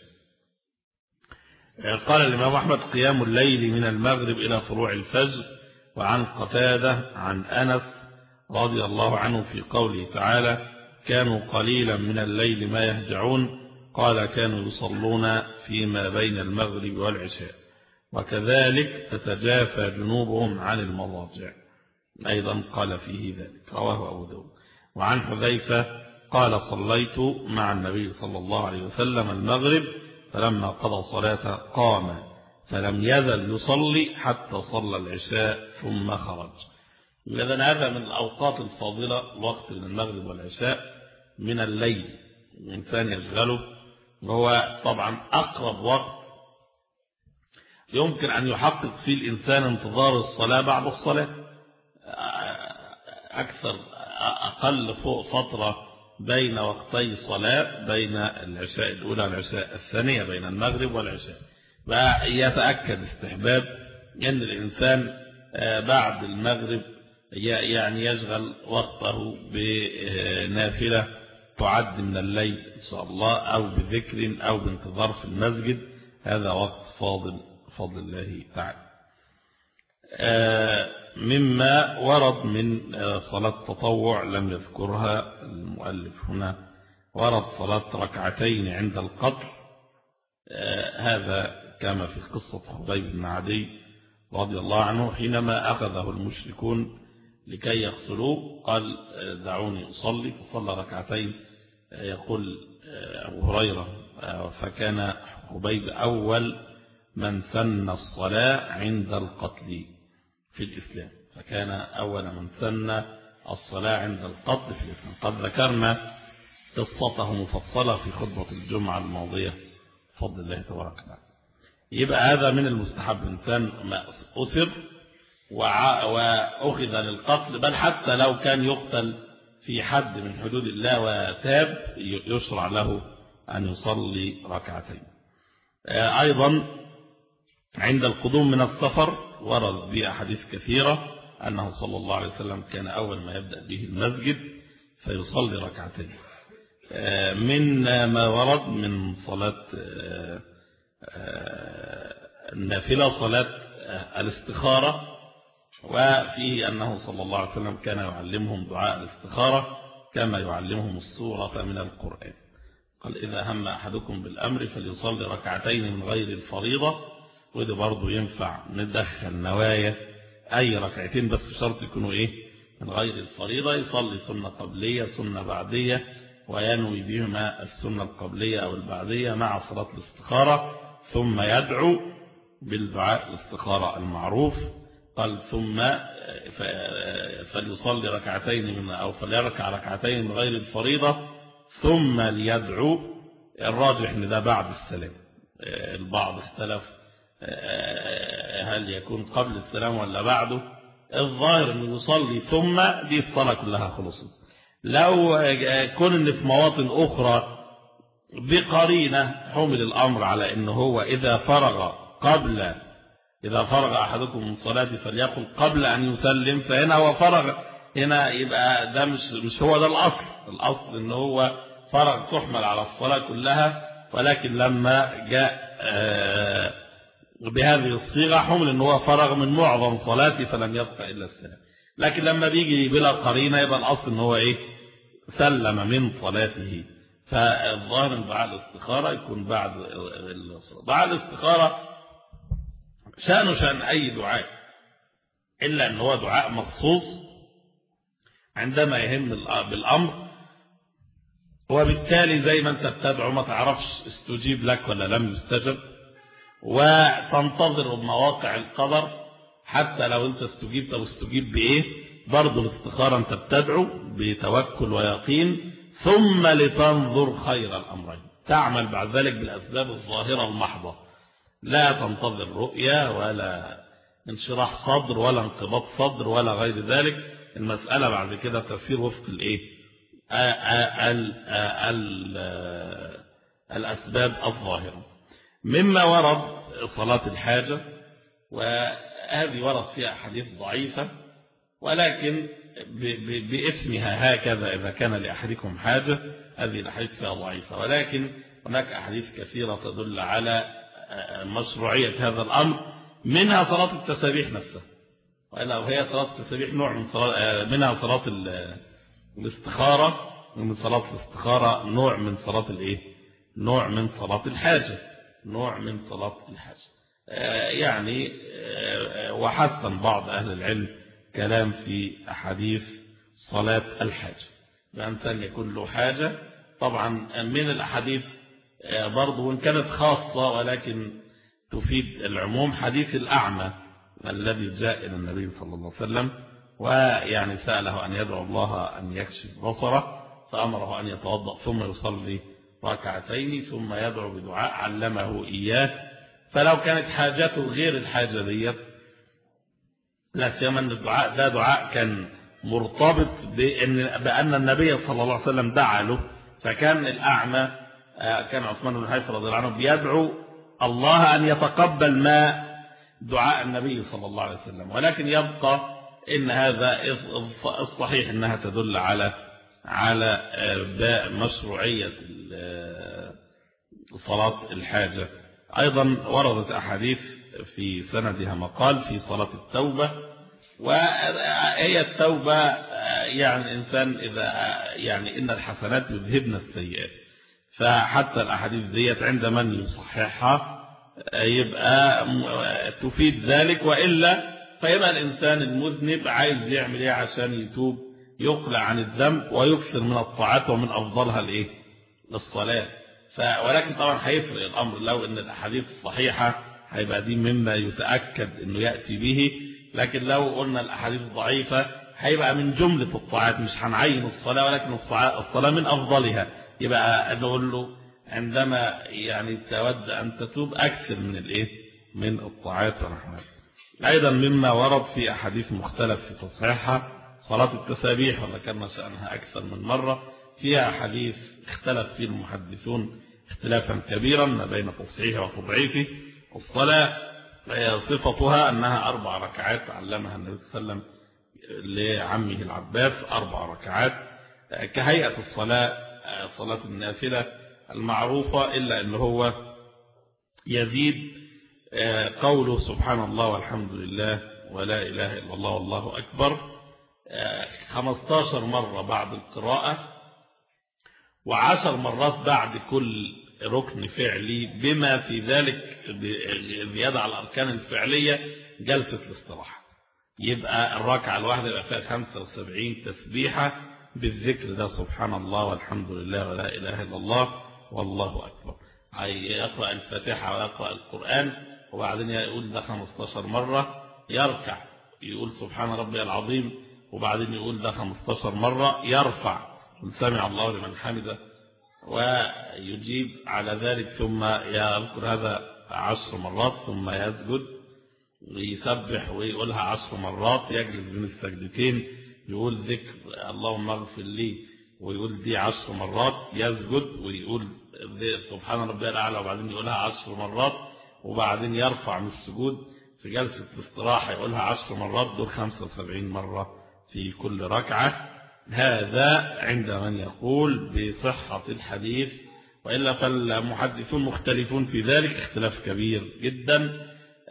A: قال الإمام أحمد: قيام الليل من المغرب إلى طلوع الفجر. وعن قتادة عن أنس رضي الله عنه في قوله تعالى: كانوا قليلا من الليل ما يهجعون. قال: كانوا يصلون فيما بين المغرب والعشاء، وكذلك تتجافى جنوبهم عن المضاجع. أيضا قال فيه ذلك، رواه أبو داود. وعن حذيفة قال صليت مع النبي صلى الله عليه وسلم المغرب فلما قضى صلاة قام فلم يزل يصلي حتى صلى العشاء ثم خرج. إذن هذا من الأوقات الفاضلة، الوقت من المغرب والعشاء من الليل الإنسان يشغله، وهو طبعا أقرب وقت يمكن أن يحقق فيه الإنسان انتظار الصلاة بعد الصلاة. أقل فترة بين وقتي الصلاة بين العشاء الأولى والعشاء الثانية، بين المغرب والعشاء، ويتأكد استحباب أن الإنسان بعد المغرب يعني يشغل وقته بنافلة تعد من الليل إن شاء الله، أو بذكر أو بانتظار في المسجد. هذا وقت فضل الله تعالى. مما ورد من صلاة تطوع لم يذكرها المؤلف هنا، ورد صلاة ركعتين عند القتل. هذا كما في قصة خبيب بن عدي رضي الله عنه حينما أخذه المشركون لكي يقتلوه قال دعوني أصلي، فصلى ركعتين. يقول أبو هريرة فكان خبيب أول من سن الصلاة عند القتل في الإسلام، فكان أول من سن الصلاة عند القتل في الإسلام. قد ذكرنا قصته مفصلة في خطبة الجمعة الماضية بفضل الله تبارك وتعالى. يبقى هذا من المستحب، إنسان ما أسر وأخذ للقتل، بل حتى لو كان يقتل في حد من حدود الله وتاب يشرع له أن يصلي ركعتين. أيضا عند القدوم من السفر ورد به أحاديث كثيرة أنه صلى الله عليه وسلم كان أول ما يبدأ به المسجد فيصلي ركعتين. من ما ورد من صلاة النافلة صلاة الاستخارة، وفيه أنه صلى الله عليه وسلم كان يعلمهم دعاء الاستخارة كما يعلمهم السورة من القرآن. قال إذا هم أحدكم بالأمر فليصلي ركعتين من غير الفريضة. وده برضو ينفع ندخل نوايا أي ركعتين، بس شرط يكونوا من غير الفريضة. يصلي سنة قبلية سنة بعدية وينوي بهما السنة القبلية أو البعدية مع صلاة الاستخارة، ثم يدعو بالدعاء الاستخارة المعروف. قال ثم فليصلي ركعتين أو فليركع ركعتين من غير الفريضة ثم ليدعو. الراجح ان ده بعد السلام. البعض اختلف هل يكون قبل السلام ولا بعده. الظاهر انه يصلي ثم دي الصلاة كلها خلصت. لو كون ان في مواطن اخرى بقرينة حمل الامر على انه هو اذا فرغ احدكم من صلاته فليقل قبل ان يسلم، فهنا هو فرغ، هنا يبقى ده مش هو ده الاصل. الاصل ان هو فرغ تحمل على الصلاة كلها، ولكن لما جاء بهذه الصيغة حمل ان هو فرغ من معظم صلاته فلم يبقى الا السلام. لكن لما بيجي بلا قرينة يبقى الاصل ان هو سلم من صلاته. فالظاهر ان دعاء الاستخارة يكون بعد الصلاة. دعاء الاستخارة شأن اي دعاء، الا ان هو دعاء مخصوص عندما يهم بالامر، وبالتالي زي ما انت بتدعو ما تعرفش استجيب لك ولا لم يستجب، وتنتظر بمواقع القدر حتى لو انت استجيبت او استجيب بايه. برضو الاستخارة انت بتدعو بتوكل ويقين، ثم لتنظر خير الامرين، تعمل بعد ذلك بالاسباب الظاهرة المحضة، لا تنتظر رؤية ولا انشراح صدر ولا انقباض صدر ولا غير ذلك. المسألة بعد كده تسير وفق الأسباب الظاهرة. مما ورد صلاة الحاجة، وهذه ورد فيها أحاديث ضعيفة ولكن بإثمها هكذا إذا كان لأحدكم حاجة. هذه الأحاديث فيها ضعيفة، ولكن هناك أحاديث كثيرة تدل على مشروعية هذا الأمر، منها صلاة التسابيح نفسها، وهي صلاة التسابيح نوع من صلاة، منها صلاة الاستخارة، ومن صلاة الاستخارة نوع من صلاة نوع من صلاة الحاجة، نوع من صلاة الحاجة. يعني وحسن بعض أهل العلم كلام في أحاديث صلاة الحاجة، بأن يكون له حاجة. طبعا من الأحاديث برضو وإن كانت خاصة ولكن تفيد العموم، حديث الأعمى الذي جاء إلى النبي صلى الله عليه وسلم ويعني سأله أن يدعو الله أن يكشف بصره، فأمره أن يتوضأ ثم يصلي ركعتين ثم يدعو بدعاء علمه إياه. فلو كانت حاجته غير الحاجة ديت، لا سيما أن الدعاء ده دعاء كان مرتبط بأن النبي صلى الله عليه وسلم دعا له، فكان الأعمى كان عثمان بن حنيفة رضي الله عنه بيدعو الله أن يتقبل ما دعاء النبي صلى الله عليه وسلم. ولكن يبقى إن هذا الصحيح أنها تدل على مشروعية صلاة الحاجة. أيضا وردت أحاديث في سندها مقال في صلاة التوبة، وهي التوبة يعني الإنسان إذا يعني إن الحسنات يذهبن السيئات، فحتى الأحاديث ديت عند من يصححها يبقى تفيد ذلك، وإلا فيبقى الإنسان المذنب عايز يعمل إيه عشان يتوب، يقلع عن الذنب ويكثر من الطاعات ومن أفضلها الإيه؟ الصلاة. ولكن طبعا هيفرق الأمر لو إن الأحاديث الصحيحة هيبقى دي مما يتأكد إنه يأتي به، لكن لو قلنا الأحاديث ضعيفة هيبقى من جملة الطاعات، مش هنعين الصلاة ولكن الصلاة من أفضلها، يبقى نقول له عندما يعني تود أن تتوب أكثر من الإيه؟ من الطاعات ونحوها. أيضا مما ورد في أحاديث مختلف في تصحيحها صلاة التسابيح، وذكرنا شأنها أكثر من مرة، فيها حديث اختلف فيه المحدثون اختلافا كبيرا ما بين تصحيحه وتضعيفه. الصلاة صفتها أنها 4 ركعات علمها النبي صلى الله عليه وسلم لعمه العباس، 4 ركعات كهيئة الصلاة صلاة النافلة المعروفة، إلا أنه هو يزيد قوله سبحان الله والحمد لله ولا إله إلا الله والله أكبر 15 مرة بعد القراءة، و10 مرات بعد كل ركن فعلي، بما في ذلك زيادة على الأركان الفعلية جلسة الاستراحة. يبقى الركعة الواحدة يبقى فيها 75 تسبيحة بالذكر ده سبحان الله والحمد لله ولا إله إلا الله والله أكبر. يقرأ الفاتحة ويقرأ القرآن، وبعدين يقول ده 15 مرة، يركع يقول سبحان ربي العظيم، وبعدين يقول ده 15 مرة، يرفع سمع الله لمن حمده ويجيب على ذلك، ثم يذكر هذا 10 مرات، ثم يسجد ويسبح ويقولها 10 مرات، يجلس بين السجدتين يقول ذكر اللهم اغفر لي ويقول دي 10 مرات، يسجد ويقول سبحان ربي الأعلى وبعدين يقولها 10 مرات، وبعدين يرفع من السجود في جلسة الاستراحة يقولها 10 مرات، دول 75 مرة في كل ركعة. هذا عند من يقول بصحة الحديث، وإلا فالمحدثون مختلفون في ذلك اختلاف كبير جدا،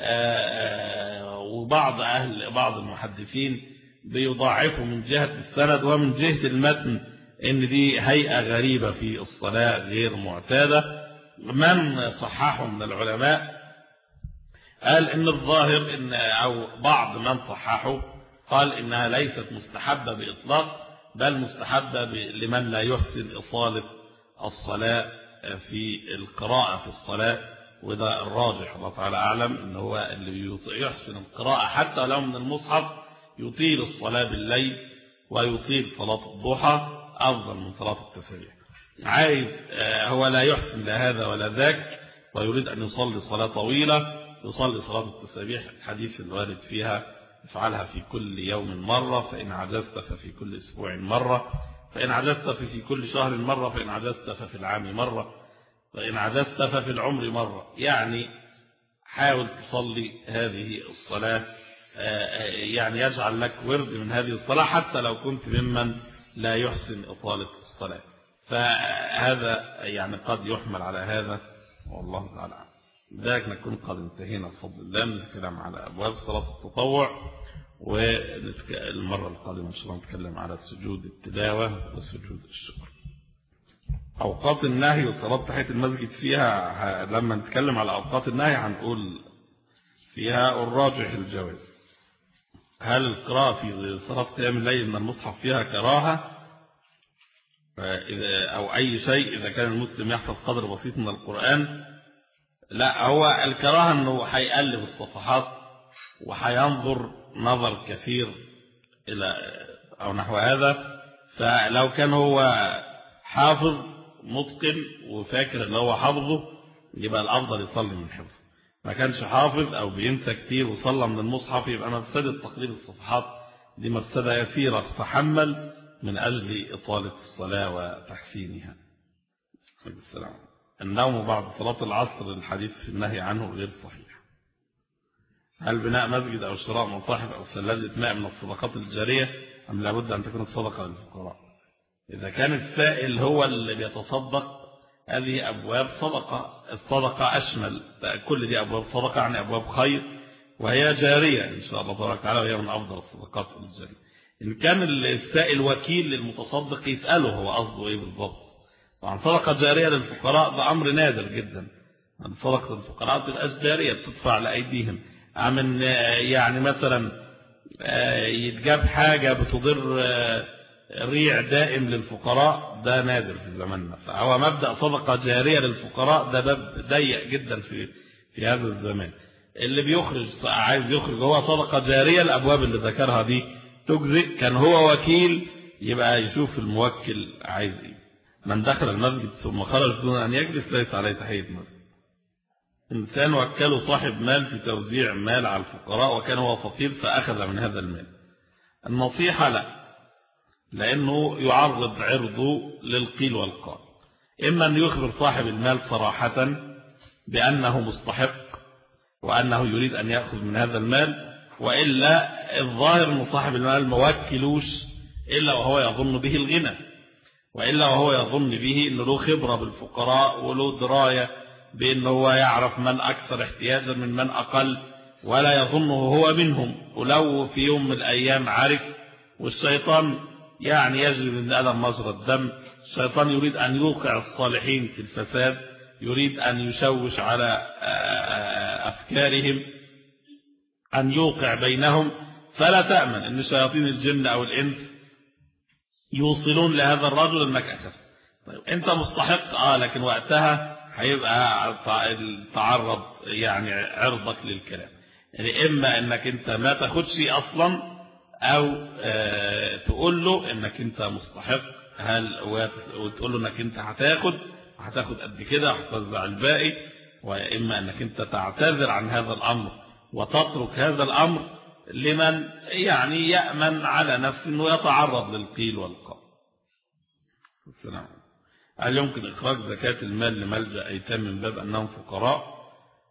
A: وبعض المحدثين بيضاعفوا من جهة السند ومن جهة المتن، ان دي هيئة غريبة في الصلاة غير معتادة. من صححه من العلماء قال ان الظاهر ان او بعض من صححه قال انها ليست مستحبة بإطلاق، بل مستحبة لمن لا يحسن إطالة الصلاة في القراءة في الصلاة، وده الراجح الله تعالى أعلم، ان هو اللي يحسن القراءة حتى لو من المصحف يطيل الصلاة بالليل ويطيل صلاة الضحى أفضل من صلاة التسبيح. عايز هو لا يحسن لا هذا ولا ذاك ويريد أن يصلي صلاة طويلة، يصلي صلاة التسبيح الحديث الوارد فيها افعلها في كل يوم مرة، فإن عجزت ففي كل أسبوع مرة، فإن عجزت ففي كل شهر مرة، فإن عجزت ففي العام مرة، فإن عجزت ففي العمر مرة. يعني حاول تصلي هذه الصلاة، يعني يجعل لك ورد من هذه الصلاة حتى لو كنت ممن لا يحسن إطالة الصلاة. فهذا يعني قد يحمل على هذا، والله تعالى أعلم. ذلك نكون قد انتهينا بفضل الله من الكلام على أبواب صلاة التطوع، والمرة القادمة إن شاء الله نتكلم على سجود التلاوة وسجود الشكر. أوقات النهي وصلاة تحية المسجد فيها، لما نتكلم على أوقات النهي هنقول فيها الراجح الجواز، هل القراءة في صلاة قيام الليل من المصحف فيها كراهة أو أي شيء إذا كان المسلم يحفظ قدر بسيط من القرآن؟ لا، هو الكراهة أنه هيقلب الصفحات وهينظر نظر كثير إلى أو نحو هذا. فلو كان هو حافظ متقن وفاكر أنه هو حافظه يبقى الأفضل يصلي من حفظه. ما كانش حافظ أو بينسى كتير وصلى من المصحف يبقى مفسدة تقليب الصفحات دي مفسدة يسيرة تتحمل من أجل إطالة الصلاة وتحسينها. السلام. النوم بعد صلاة العصر الحديث في النهي عنه غير صحيح. هل بناء مسجد أو شراء مصاحف أو ثلاجة ماء من الصدقات الجارية أم لابد أن تكون الصدقة للفقراء؟ إذا كان السائل هو اللي بيتصدق هذه أبواب صدقة. الصدقة أشمل، كل دي أبواب صدقة يعني أبواب خير وهي جارية إن شاء الله تبارك وتعالى، وهي من أفضل الصدقات الجارية. إن كان السائل وكيل للمتصدق يسأله هو قصده إيه بالضبط. طبعا صدقة جارية للفقراء ده أمر نادر جدا. صدقة الفقراء تبقى جارية بتدفع لأيديهم. من يعني مثلا يتجاب حاجة بتضر ريع دائم للفقراء ده نادر في زماننا. فهو مبدأ صدقة جارية للفقراء ده باب ضيق جدا في هذا الزمان. اللي بيخرج عايز يخرج هو صدقة جارية، الأبواب اللي ذكرها دي تجزئ. كان هو وكيل يبقى يشوف الموكل عايز ايه. من دخل المسجد ثم خرج دون أن يجلس ليس عليه تحية مسجد. إنسان وكله صاحب مال في توزيع مال على الفقراء وكان هو فقير فأخذ من هذا المال. النصيحة لا، لأنه يعرض عرضه للقيل والقال. إما أن يخبر صاحب المال صراحة بأنه مستحق وأنه يريد أن يأخذ من هذا المال، وإلا الظاهر أن صاحب المال موكلوش إلا وهو يظن به الغنى، وإلا وهو يظن به أنه له خبرة بالفقراء وله دراية بأنه هو يعرف من أكثر احتياجا من أقل، ولا يظنه هو منهم. ولو في يوم من الأيام عرف، والشيطان يعني يجري من ألم مجرى الدم، الشيطان يريد أن يوقع الصالحين في الفساد، يريد أن يشوش على أفكارهم، أن يوقع بينهم. فلا تأمن أن شياطين الجن أو الإنس يوصلون لهذا الرجل أنك أخذ. طيب أنت مستحق لكن وقتها هيبقى تعرض يعني عرضك للكلام. يعني إما أنك أنت ما تاخدش أصلا، أو تقول له أنك أنت مستحق وتقول له أنك أنت هتاخد قد كده وهتوزع الباقي، وإما أنك أنت تعتذر عن هذا الأمر وتترك هذا الأمر لمن يعني يأمن على نفسه أنه يتعرض للقيل والقال. السلام. هل يمكن إخراج زكاة المال لملجأ أيتام من باب أنهم فقراء؟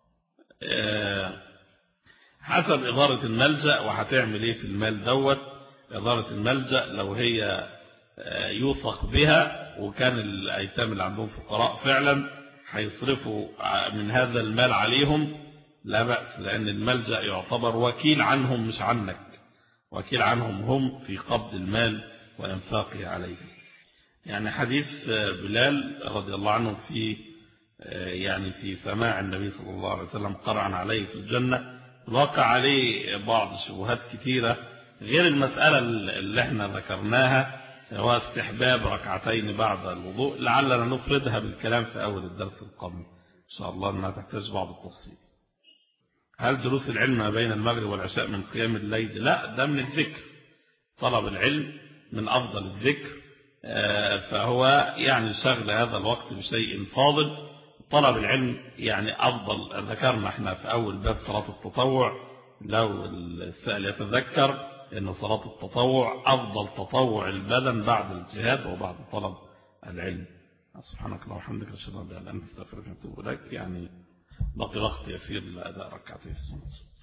A: حسب إدارة الملجأ وهتعمل إيه في المال دوت. إدارة الملجأ لو هي يوثق بها وكان الأيتام اللي عندهم فقراء فعلا هيصرفوا من هذا المال عليهم لا بأس، لأن الملجأ يعتبر وكيل عنهم مش عنك، وكيل عنهم هم في قبض المال وإنفاقه عليهم. يعني حديث بلال رضي الله عنه في سماع النبي صلى الله عليه وسلم قرعا عليه في الجنة، وقع عليه بعض شبهات كثيرة غير المسألة اللي احنا ذكرناها، هو استحباب ركعتين بعد الوضوء. لعلنا نفردها بالكلام في أول الدرس القادم إن شاء الله، أنها تحتاج بعض التفصيل. هل دروس العلم ما بين المغرب والعشاء من قيام الليل؟ لا، ده من الذكر. طلب العلم من أفضل الذكر، فهو يعني شغل هذا الوقت بشيء فاضل. طلب العلم يعني أفضل. ذكرنا احنا في أول باب صلاة التطوع، لو السائل يتذكر أن صلاة التطوع أفضل تطوع البدن بعد الجهاد وبعد طلب العلم. سبحانك اللهم وبحمدك أشهد أن لا إله إلا أنت أستغفرك وأتوب إليك. يعني باقي وقت يسير لأداء ركعتي السنة.